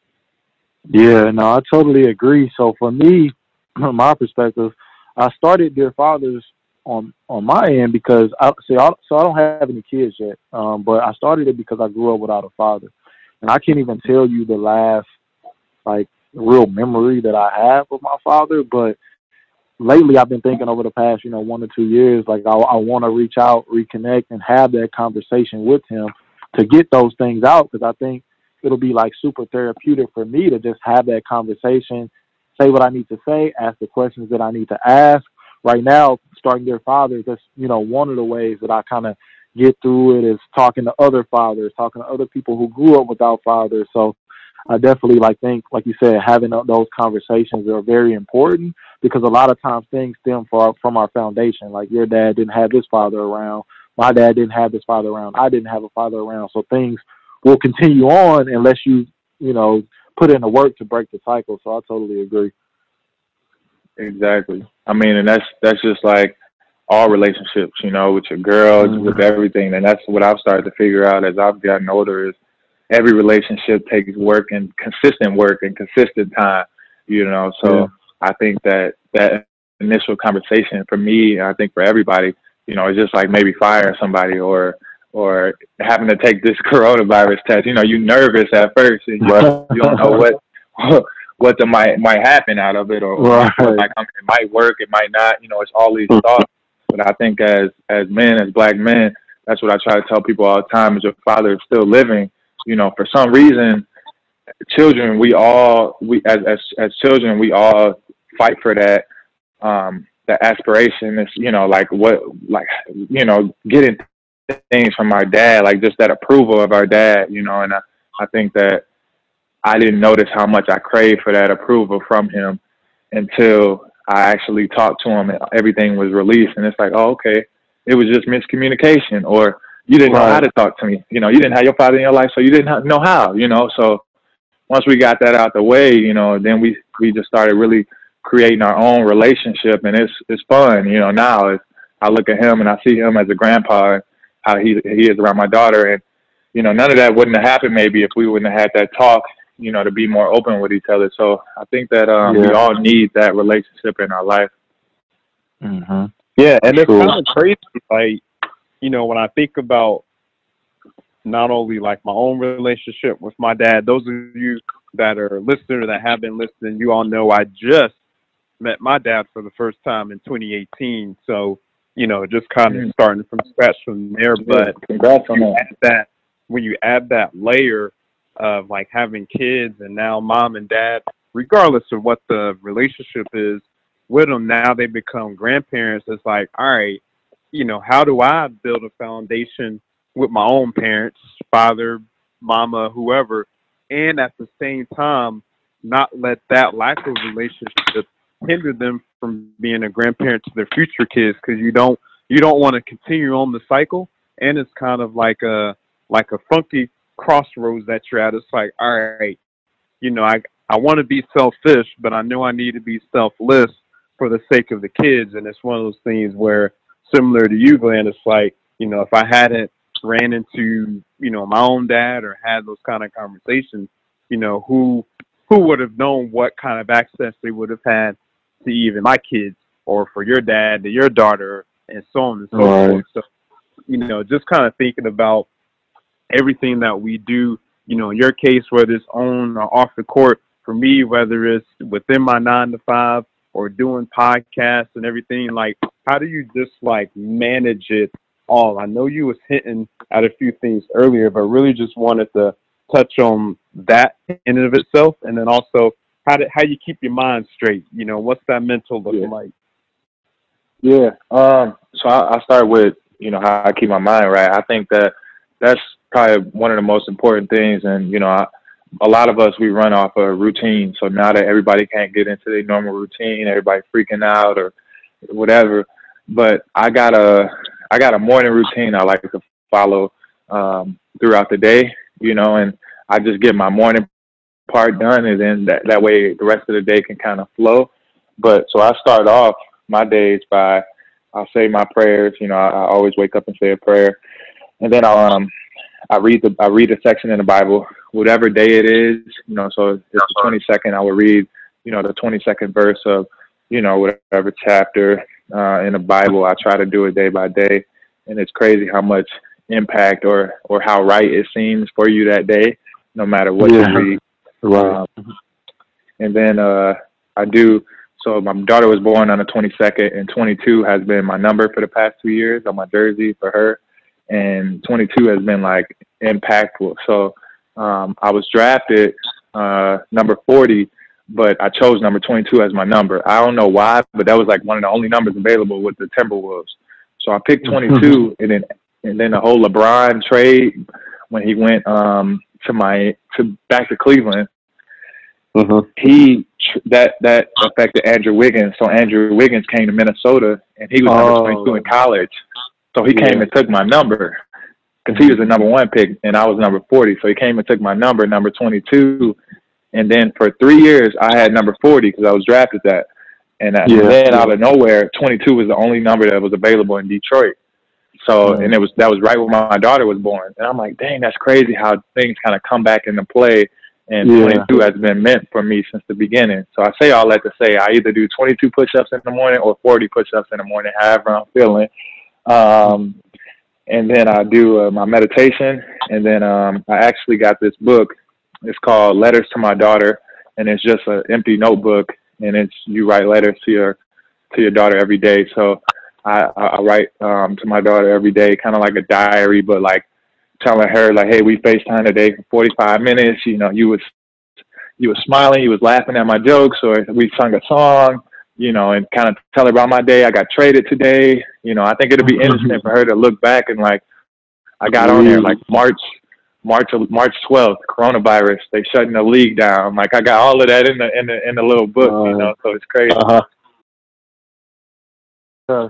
Yeah, no, I totally agree. So for me, from my perspective, I started Dear Fathers on on my end because I see. I, so I don't have any kids yet, um, but I started it because I grew up without a father, and I can't even tell you the last like real memory that I have with my father. But lately, I've been thinking over the past, you know, one or two years, like I, I want to reach out, reconnect, and have that conversation with him to get those things out because I think it'll be like super therapeutic for me to just have that conversation, say what I need to say, ask the questions that I need to ask. Right now, starting Dear Fathers, that's, you know, one of the ways that I kind of get through it is talking to other fathers, talking to other people who grew up without fathers. So I definitely like think, like you said, having those conversations are very important because a lot of times things stem from our, from our foundation. Like your dad didn't have his father around. My dad didn't have his father around. I didn't have a father around. So things will continue on unless you, you know, put in the work to break the cycle. So I totally agree. Exactly. I mean, and that's that's just like all relationships, you know, with your girls, mm-hmm. with everything. And that's what I've started to figure out as I've gotten older is every relationship takes work and consistent work and consistent time, you know. So yeah. I think that that initial conversation for me, I think for everybody, you know, it's just like maybe firing somebody or or having to take this coronavirus test. You know, you're nervous at first and you, you don't know what what the might might happen out of it or, right. or like, it might work, it might not. You know, it's all these thoughts. But I think as as men, as black men, that's what I try to tell people all the time is your father is still living. You know, for some reason, children, we all, we as as, as children, we all fight for that, um, that aspiration. Is, you know, like what, like, you know, getting things from our dad, like just that approval of our dad, you know, and I, I think that I didn't notice how much I craved for that approval from him until I actually talked to him and everything was released. And it's like, oh, okay, it was just miscommunication or you didn't right. know how to talk to me. You know, you didn't have your father in your life, so you didn't know how, you know. So once we got that out the way, you know, then we, we just started really creating our own relationship. And it's it's fun, you know, now it's, I look at him and I see him as a grandpa and how he, he is around my daughter. And, you know, none of that wouldn't have happened maybe if we wouldn't have had that talk, you know, to be more open with each other. So I think that um, yeah. we all need that relationship in our life. Mm-hmm. Yeah, and it's kind of crazy, like, you know, when I think about not only like my own relationship with my dad, those of you that are listeners that have been listening, you all know I just met my dad for the first time in twenty eighteen. So, you know, just kind of mm. starting from scratch from there. But yeah, congrats on that. that. When you add that layer of like having kids and now mom and dad, regardless of what the relationship is with them, now they become grandparents. It's like, all right, you know, how do I build a foundation with my own parents, father, mama, whoever, and at the same time, not let that lack of relationship hinder them from being a grandparent to their future kids, because you don't you don't want to continue on the cycle, and it's kind of like a like a funky crossroads that you're at. It's like, all right, you know, I I want to be selfish, but I know I need to be selfless for the sake of the kids. And it's one of those things where, similar to you, Glenn, it's like, you know, if I hadn't ran into, you know, my own dad or had those kind of conversations, you know, who who would have known what kind of access they would have had to even my kids, or for your dad to your daughter, and so on and so right. forth. So, you know, just kind of thinking about everything that we do, you know, in your case, whether it's on or off the court, for me, whether it's within my nine to five or doing podcasts and everything, like, how do you just like manage it all? I know you was hinting at a few things earlier, but really just wanted to touch on that in and of itself. And then also how do, how you keep your mind straight, you know, what's that mental looking yeah. like? Yeah. Um. So I, I start with, you know, how I keep my mind right. I think that that's probably one of the most important things. And, you know, I, a lot of us, we run off a routine. So now that everybody can't get into their normal routine, everybody freaking out or whatever. But I got a, I got a morning routine I like to follow um, throughout the day, you know, and I just get my morning part done, and then that, that way the rest of the day can kind of flow. But so I start off my days by, I'll say my prayers, you know, I, I always wake up and say a prayer, and then I'll, um, I read the, I read a section in the Bible, whatever day it is, you know, so if it's the twenty-second, I will read, you know, the twenty-second verse of, you know, whatever chapter uh, in the Bible. I try to do it day by day, and it's crazy how much impact or, or how right it seems for you that day, no matter what yeah. you read. Right. Um, and then uh, I do, so my daughter was born on the twenty-second, and twenty-two has been my number for the past two years on my jersey for her. And twenty-two has been like impactful. So um, I was drafted uh, number forty, but I chose number twenty-two as my number. I don't know why, but that was like one of the only numbers available with the Timberwolves. So I picked twenty-two, and then and then the whole LeBron trade when he went um, to my to back to Cleveland. Mm-hmm. He that that affected Andrew Wiggins. So Andrew Wiggins came to Minnesota, and he was number oh. twenty-two in college. So he yeah. came and took my number because he was the number one pick, and I was number forty. So he came and took my number, number twenty-two. And then for three years, I had number forty because I was drafted that. And, uh, yeah. and then out of nowhere, twenty-two was the only number that was available in Detroit. So, mm-hmm. and it was that was right when my daughter was born. And I'm like, dang, that's crazy how things kind of come back into play. And yeah. twenty-two has been meant for me since the beginning. So I say all that to say I either do twenty-two push-ups in the morning or forty push-ups in the morning, however I'm feeling. Um, and then I do uh, my meditation. And then um, I actually got this book. It's called Letters to My Daughter. And it's just an empty notebook. And it's you write letters to your to your daughter every day. So I, I write um, to my daughter every day, kind of like a diary, but like telling her like, hey, we FaceTime today for forty-five minutes. You know, you was you was smiling, you was laughing at my jokes, or we sung a song, you know, and kind of tell her about my day. I got traded today. You know, I think it'll be interesting for her to look back and like, I got on there like March, March, March twelfth, coronavirus. They shutting the league down. Like I got all of that in the in the in the little book, uh, you know. So it's crazy. Uh-huh. Uh,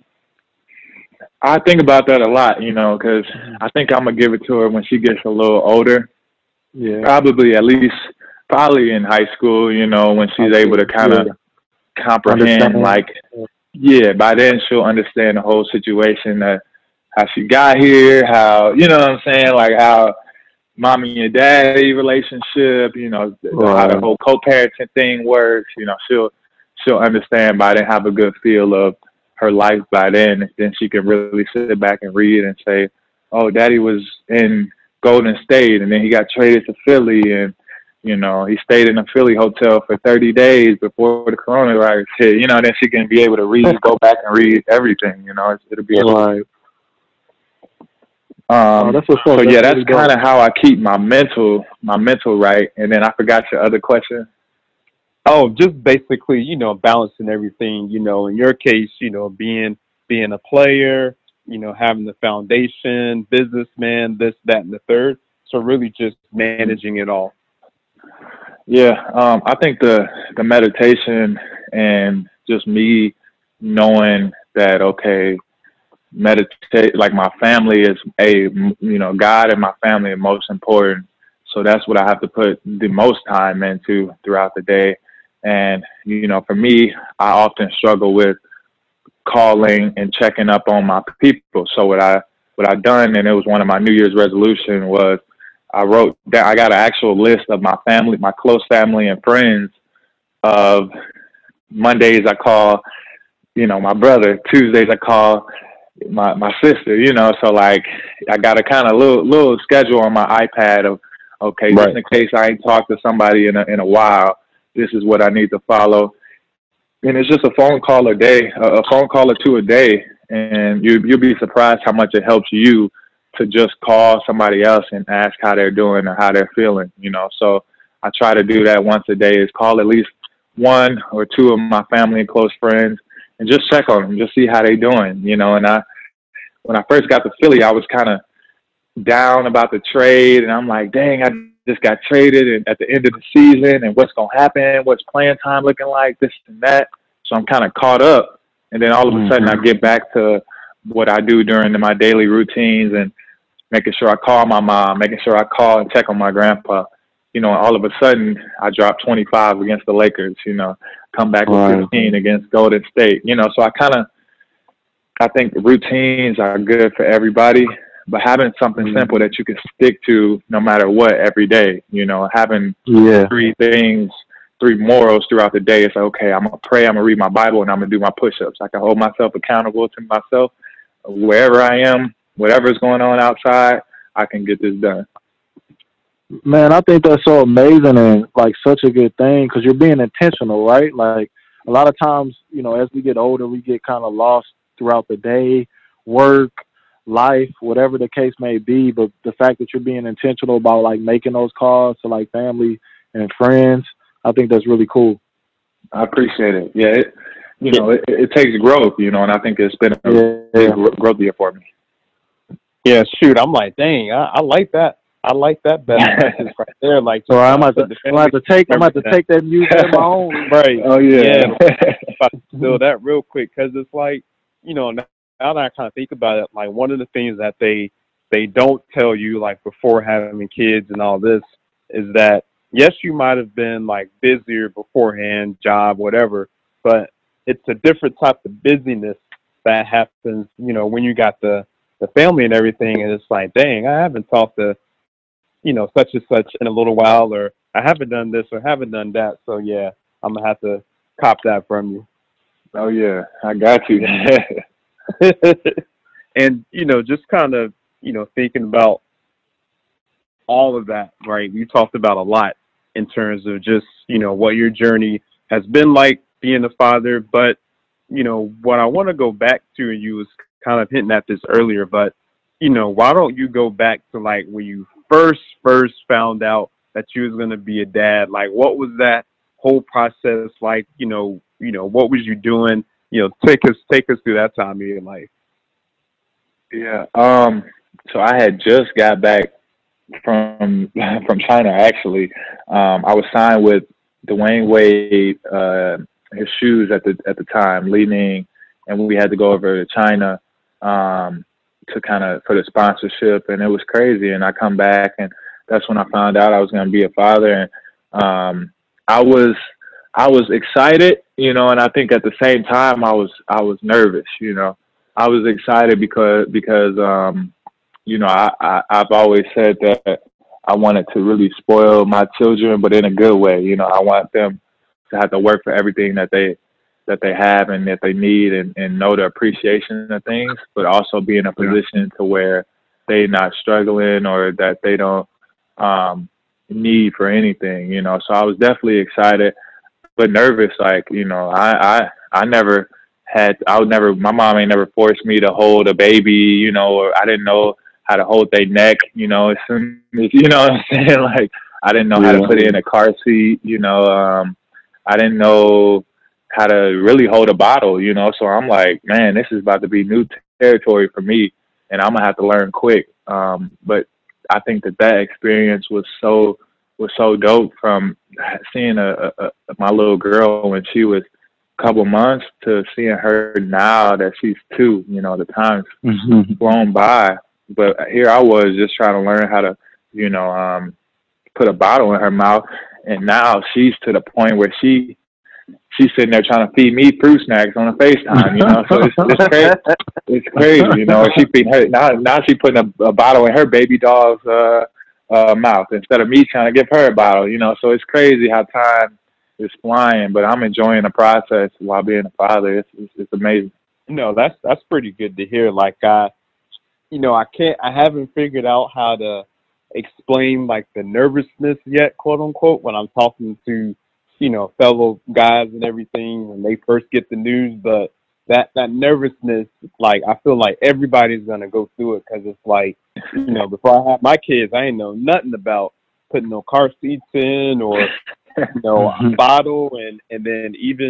I think about that a lot, you know, because I think I'm gonna give it to her when she gets a little older. Yeah. Probably at least, probably in high school, you know, when she's able to kind of yeah. comprehend, understand. Like, yeah, by then she'll understand the whole situation, that how she got here, how, you know what I'm saying, like how mommy and daddy relationship, you know, right. how the whole co-parenting thing works, you know, she'll she'll understand by then, have a good feel of her life by then. Then she can really sit back and read and say, oh, daddy was in Golden State and then he got traded to Philly, and you know, he stayed in a Philly hotel for thirty days before the coronavirus hit, you know. Then she can be able to read, go back and read everything, you know. It's, it'll be right. Um, oh, that's what's so that's yeah, that's really kind of how I keep my mental, my mental right. And then I forgot your other question. Oh, just basically, you know, balancing everything, you know, in your case, you know, being, being a player, you know, having the foundation, businessman, this, that, and the third. So really just managing it all. Yeah. Um, I think the, the meditation and just me knowing that, okay, meditate, like my family is a, you know, God and my family are most important. So that's what I have to put the most time into throughout the day. And, you know, for me, I often struggle with calling and checking up on my people. So what I, what I done, and it was one of my New Year's resolution, was I wrote down, I got an actual list of my family, my close family and friends. Of Mondays I call, you know, my brother. Tuesdays I call my, my sister, you know. So like I got a kind of little, little schedule on my iPad of, okay, right. just in case I ain't talked to somebody in a, in a while, this is what I need to follow. And it's just a phone call a day, a phone call or two a day. And you, you'll be surprised how much it helps you to just call somebody else and ask how they're doing or how they're feeling, you know. So I try to do that once a day, is call at least one or two of my family and close friends. and just check on them, just see how they doing, you know. And I, when I first got to Philly, I was kind of down about the trade, and I'm like, dang, I just got traded and at the end of the season, and what's going to happen, what's playing time looking like, this and that. So I'm kind of caught up, and then all of a sudden I get back to what I do during my daily routines and making sure I call my mom, making sure I call and check on my grandpa. You know, all of a sudden I drop twenty-five against the Lakers, you know, come back with Right. fifteen against Golden State. You know, so I kind of, I think routines are good for everybody, but having something Mm-hmm. simple that you can stick to no matter what every day, you know, having Yeah. three things, three morals throughout the day. It's like, okay, I'm going to pray, I'm going to read my Bible, and I'm going to do my push-ups. I can hold myself accountable to myself. Wherever I am, whatever's going on outside, I can get this done. Man, I think that's so amazing and like such a good thing because you're being intentional, right? Like a lot of times, you know, as we get older, we get kind of lost throughout the day, work, life, whatever the case may be. But the fact that you're being intentional about like making those calls to like family and friends, I think that's really cool. I appreciate it. Yeah, it, you know, it, it takes growth, you know, and I think it's been a Yeah. big gro- growth year for me. Yeah, shoot, I'm like, dang, I, I like that. I like that better practice right there. Like, So I'm about to, the I'm about to take, I'm about to take that music in my own. right. Oh, yeah. Yeah, about to do that real quick because it's like, you know, now, now that I kind of think about it, like one of the things that they they don't tell you like before having kids and all this is that yes, you might have been like busier beforehand, job, whatever, but it's a different type of busyness that happens, you know, when you got the the family and everything, and it's like, dang, I haven't talked to, you know, such and such in a little while, or I haven't done this or haven't done that. So yeah, I'm gonna have to cop that from you. Oh, yeah, I got you. And, you know, just kind of, you know, thinking about all of that, right? You talked about a lot in terms of just, you know, what your journey has been like being a father. But, you know, what I want to go back to, and you was kind of hinting at this earlier, but, you know, why don't you go back to like when you first, first found out that you was going to be a dad? Like, what was that whole process like? You know, you know, what was you doing? You know, take us, take us through that time of your life. Yeah. Um. So I had just got back from from China. Actually, um, I was signed with Dwayne Wade, uh, his shoes at the at the time, Li-Ning, and we had to go over to China um, to kind of for the sponsorship, and it was crazy. And I come back, and that's when I found out I was going to be a father, and um, I was I was excited, you know, and I think at the same time I was I was nervous, you know. I was excited because because um, you know I, I I've always said that I wanted to really spoil my children, but in a good way. You know, I want them to have to work for everything that they that they have and that they need, and, and know the appreciation of things, but also be in a position to where they're not struggling or that they don't um, need for anything. You know, so I was definitely excited, but nervous. Like, you know, I I I never. Had I would never my mom ain't never forced me to hold a baby, you know, or I didn't know how to hold their neck, you know, as soon as, you know what I'm saying? Like I didn't know yeah. how to put it in a car seat, you know, um I didn't know how to really hold a bottle, you know. So I'm like, man, this is about to be new territory for me, and I'm gonna have to learn quick. Um but I think that that experience was so was so dope, from seeing a, a, a my little girl when she was couple months to seeing her now that she's two. You know, the time's Mm-hmm. flown by, but here I was just trying to learn how to, you know, um, put a bottle in her mouth, and now she's to the point where she she's sitting there trying to feed me fruit snacks on a FaceTime. You know, so it's, it's crazy. It's crazy. You know, she feeding her now. Now she's putting a, a bottle in her baby doll's uh, uh, mouth instead of me trying to give her a bottle. You know, so it's crazy how time is flying, but I'm enjoying the process while being a father. It's, it's it's amazing. No, that's that's pretty good to hear. Like I, you know, I can't, I haven't figured out how to explain like the nervousness yet, quote unquote, when I'm talking to, you know, fellow guys and everything when they first get the news. But that that nervousness, like I feel like everybody's gonna go through it, because it's like, you know, before I had my kids, I ain't know nothing about putting no car seats in or, you know, Mm-hmm. a bottle, and and then even,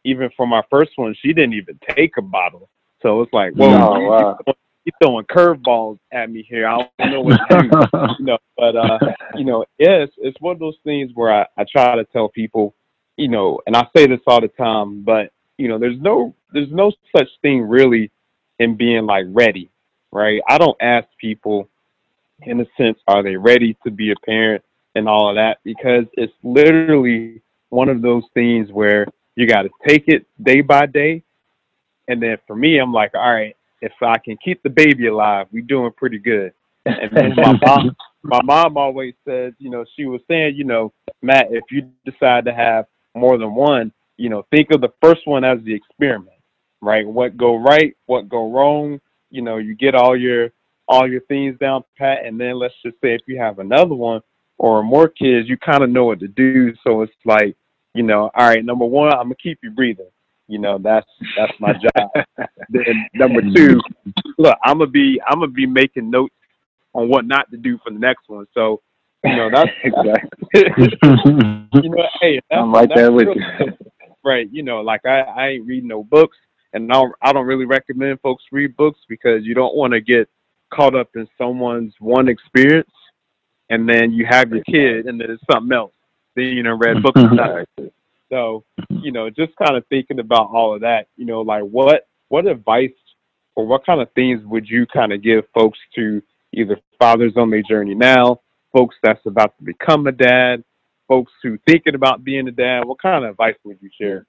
even for my first one, she didn't even take a bottle. So it's like, whoa, Oh, wow. he's throwing curveballs at me here. I don't know what to do. You know, but uh, you know, yes, it's one of those things where I, I try to tell people, you know, and I say this all the time, but you know, there's no there's no such thing really in being like ready, right? I don't ask people in a sense, are they ready to be a parent and all of that, because it's literally one of those things where you got to take it day by day. And then for me, I'm like, all right, if I can keep the baby alive, we're doing pretty good. And then my mom, my mom always says, you know, she was saying, you know, Matt, if you decide to have more than one, you know, think of the first one as the experiment, right? What go right, what go wrong, you know, you get all your all your things down pat, and then let's just say if you have another one or more kids, you kind of know what to do. So it's like, you know, all right, number one, I'm gonna keep you breathing. You know, that's that's my job. Then number two, look, I'm gonna be I'm gonna be making notes on what not to do for the next one. So, you know, that's exactly. You know, hey, that's, I'm right that's there with real, you. Right? You know, like I, I ain't reading no books, and I don't, I don't really recommend folks read books because you don't want to get caught up in someone's one experience, and then you have your kid, and then it's something else. Then you know, read books. So, you know, just kind of thinking about all of that. You know, like what what advice or what kind of things would you kind of give folks to either fathers on their journey now, folks that's about to become a dad, folks who thinking about being a dad? What kind of advice would you share?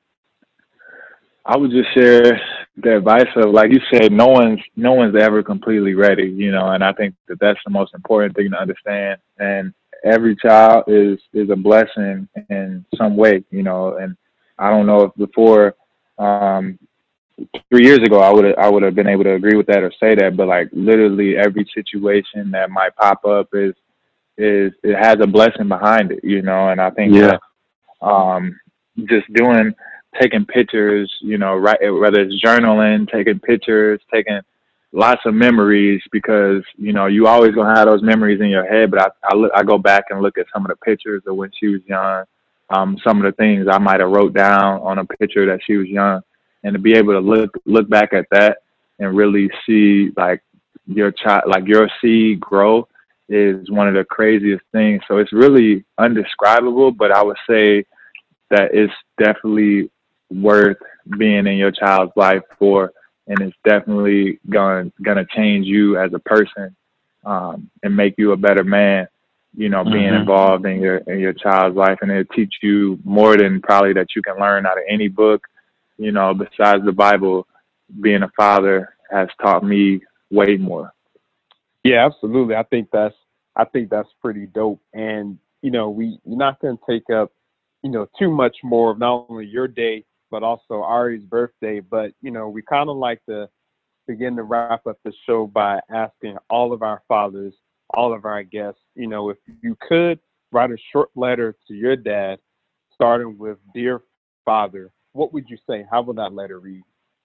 I would just share the advice of, like you said, no one's no one's ever completely ready, you know, and I think that that's the most important thing to understand. And every child is is a blessing in some way, you know. And I don't know if before um, three years ago I would I would have been able to agree with that or say that, but like literally every situation that might pop up is is it has a blessing behind it, you know. And I think Yeah. that, um, just doing. taking pictures, you know, right, whether it's journaling, taking pictures, taking lots of memories, because, you know, you always going to have those memories in your head. But I, I, look, I go back and look at some of the pictures of when she was young, um, some of the things I might have wrote down on a picture that she was young, and to be able to look, look back at that and really see like your child, like your seed grow is one of the craziest things. So it's really undescribable, but I would say that it's definitely worth being in your child's life for, and it's definitely going gonna change you as a person, um, and make you a better man, you know, being mm-hmm. involved in your in your child's life. And it'll teach you more than probably that you can learn out of any book, you know, besides the Bible. Being a father has taught me way more. Yeah, absolutely. I think that's I think that's pretty dope. And you know, we you're not gonna take up, you know, too much more of not only your day, but also Ari's birthday. But, you know, we kind of like to begin to wrap up the show by asking all of our fathers, all of our guests, you know, if you could write a short letter to your dad, starting with Dear Father, what would you say? How would that letter read?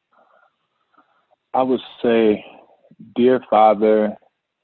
I would say, Dear Father,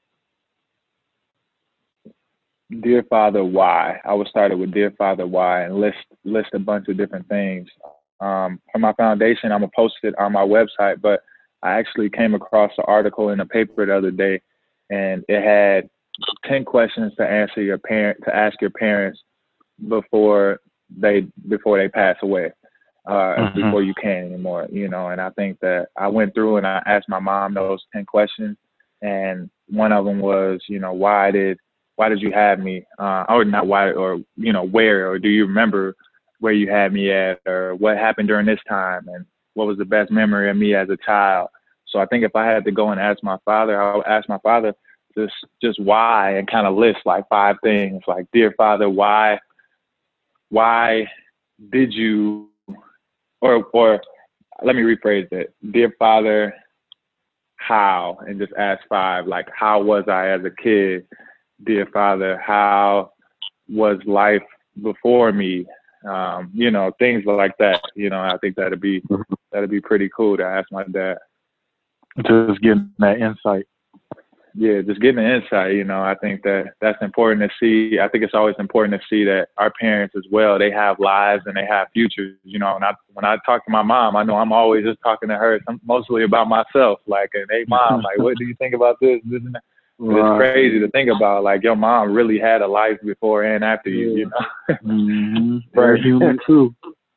Dear Father, why? I would start it with Dear Father, why, and list list a bunch of different things. Um, for my foundation, I'm gonna post it on my website, but I actually came across an article in the paper the other day, and it had ten questions to answer your parent to ask your parents before they before they pass away, uh, mm-hmm. before you can't anymore, you know. And I think that I went through and I asked my mom those ten questions, and one of them was, you know, why did why did you have me, uh, or not why, or you know, where, or do you remember where you had me at, or what happened during this time, and what was the best memory of me as a child. So I think if I had to go and ask my father, I would ask my father just just why, and kind of list like five things, like, Dear Father, why why did you, or or let me rephrase it, Dear Father, how, and just ask five, like, how was I as a kid? Dear Father, how was life before me? Um, you know, things like that. You know, I think that'd be that'd be pretty cool to ask my dad. Just getting that insight. yeah, just getting the insight, you know, I think that that's important to see. I think it's always important to see that our parents as well, they have lives and they have futures, you know, and I, when I talk to my mom, I know I'm always just talking to her some, mostly about myself, like, and, hey, mom, like, what do you think about this? this and that? Right. It's crazy to think about, like, your mom really had a life before and after you, yeah. you know? Mm-hmm. Very human, too.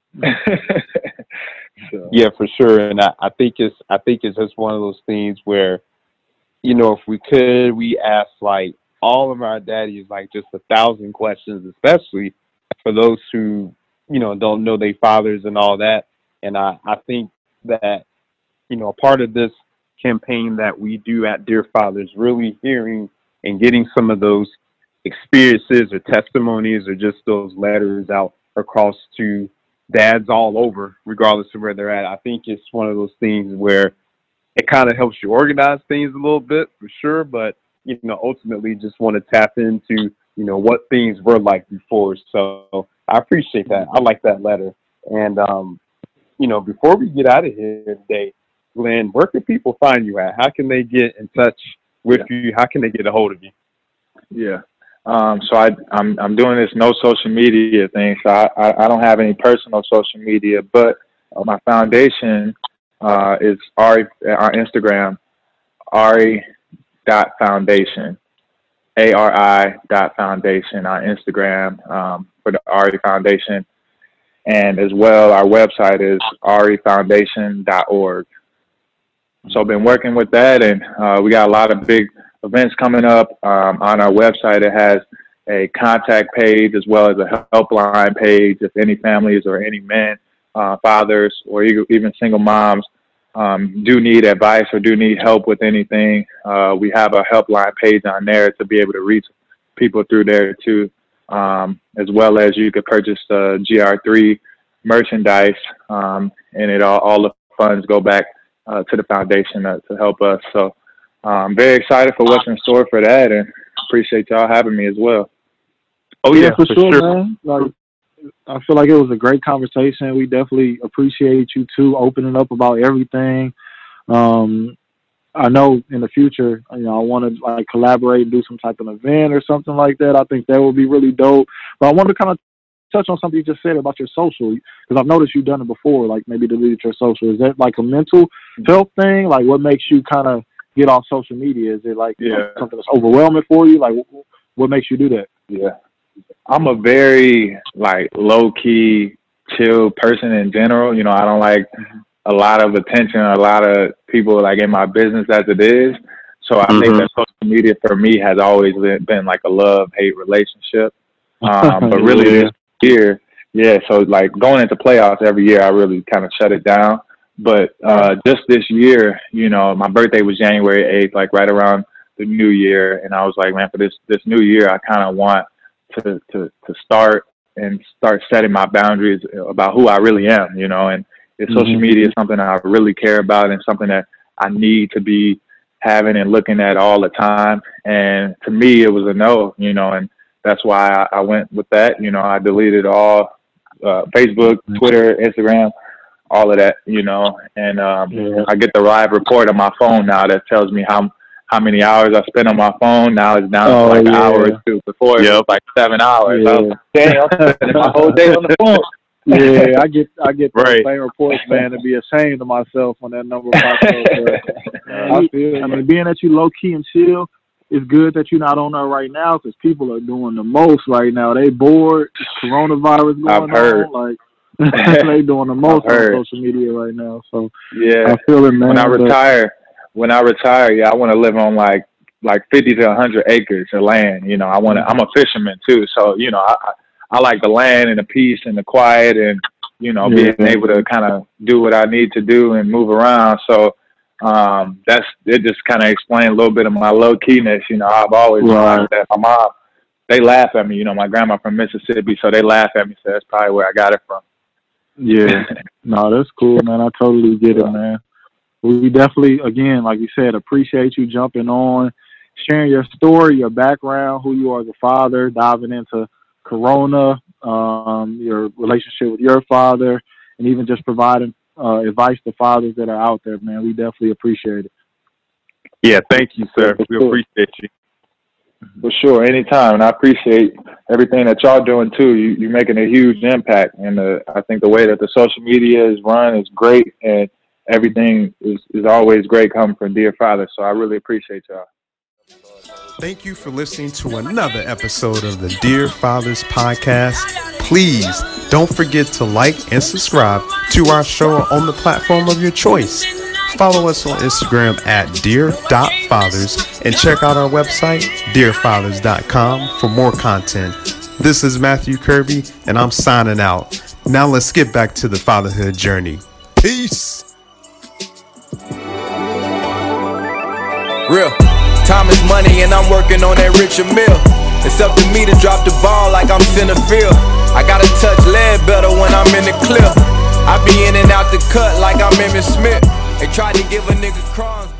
So. Yeah, for sure. And I, I think it's I think it's just one of those things where, you know, if we could, we ask like all of our daddies like just a thousand questions, especially for those who, you know, don't know their fathers and all that. And I, I think that, you know, a part of this campaign that we do at Dear Fathers, really hearing and getting some of those experiences or testimonies or just those letters out across to dads all over, regardless of where they're at. I think it's one of those things where it kind of helps you organize things a little bit, for sure, but, you know, ultimately just want to tap into, you know, what things were like before. So I appreciate that. I like that letter. And, um, you know, before we get out of here today, Glenn, where can people find you at? How can they get in touch with yeah. you? How can they get a hold of you? Yeah. Um, so I, I'm I'm doing this no social media thing. So I, I, I don't have any personal social media, but my foundation uh, is Ari, our Instagram, Ari dot foundation, A R I dot foundation, our Instagram um, for the Ari Foundation. And as well, our website is ari foundation dot org. So I've been working with that, and uh, we got a lot of big events coming up. Um, on our website, it has a contact page as well as a helpline page. If any families or any men, uh, fathers, or even single moms um, do need advice or do need help with anything, uh, we have a helpline page on there to be able to reach people through there too. Um, as well as you could purchase uh, G R three merchandise, um, and it all, all the funds go back uh, to the foundation uh, to help us. So I'm very excited for what's in store for that, and appreciate y'all having me as well. Oh yeah, yeah for, for sure, sure, man. Like, I feel like it was a great conversation. We definitely appreciate you too opening up about everything. Um, I know in the future, you know, I want to like collaborate and do some type of event or something like that. I think that would be really dope. But I want to kind of touch on something you just said about your social, because I've noticed you've done it before, like maybe delete your social. Is that like a mental health thing? Like what makes you kind of get off social media? Is it like yeah. you know, something that's overwhelming for you? Like what makes you do that? Yeah. I'm a very like low key, chill person in general. You know, I don't like a lot of attention, a lot of people like in my business as it is. So I mm-hmm. think that social media for me has always been, been like a love-hate relationship. Um, but really yeah. this year, yeah, so like going into playoffs every year, I really kind of shut it down. But uh, just this year, you know, my birthday was January eighth, like right around the new year. And I was like, man, for this, this new year, I kind of want to, to, to start and start setting my boundaries about who I really am, you know, and if mm-hmm. social media is something I really care about and something that I need to be having and looking at all the time. And to me, it was a no, you know, and that's why I, I went with that. You know, I deleted all uh, Facebook, Twitter, Instagram, all of that, you know, and um, yeah. I get the live report on my phone now that tells me how how many hours I spend on my phone. Now it's down oh, to like yeah. an hour or two. Before it yep. was like seven hours. Yeah. I was like, damn, I'm spending my whole day on the phone. Yeah, I get I get those right. same reports, man, to be ashamed of myself when that number pops up. I feel, I mean, being that you low key and chill, it's good that you're not on there right now because people are doing the most right now. They bored, coronavirus going I've heard. on, like they doing the most on social media right now. So yeah, I feel it, man. When I but, retire, when I retire, yeah, I want to live on like like fifty to a hundred acres of land. You know, I want to. I'm a fisherman too, so you know, I. I I like the land and the peace and the quiet and, you know, yeah. being able to kind of do what I need to do and move around. So um, that's, it just kind of explained a little bit of my low keyness. You know, I've always right. learned that. My mom, they laugh at me, you know, my grandma from Mississippi, so they laugh at me. So that's probably where I got it from. Yeah. No, that's cool, man. I totally get it, man. We definitely, again, like you said, appreciate you jumping on, sharing your story, your background, who you are as a father, diving into Corona, um, your relationship with your father, and even just providing uh, advice to fathers that are out there, man. We definitely appreciate it. Yeah, thank you, sir. We appreciate you. For sure, anytime. And I appreciate everything that y'all doing too. You, you're making a huge impact. And uh, I think the way that the social media is run is great. And everything is, is always great coming from Dear Father. So I really appreciate y'all. Thank you for listening to another episode of the Dear Fathers Podcast. Please don't forget to like and subscribe to our show on the platform of your choice. Follow us on Instagram at dear dot fathers and check out our website, dear fathers dot com, for more content. This is Matthew Kirby, and I'm signing out. Now let's get back to the fatherhood journey. Peace. Real. Time is money and I'm working on that richer meal. It's up to me to drop the ball like I'm center field. I gotta touch lead better when I'm in the clip. I be in and out the cut like I'm Emmitt Smith. They tried to give a nigga crumbs.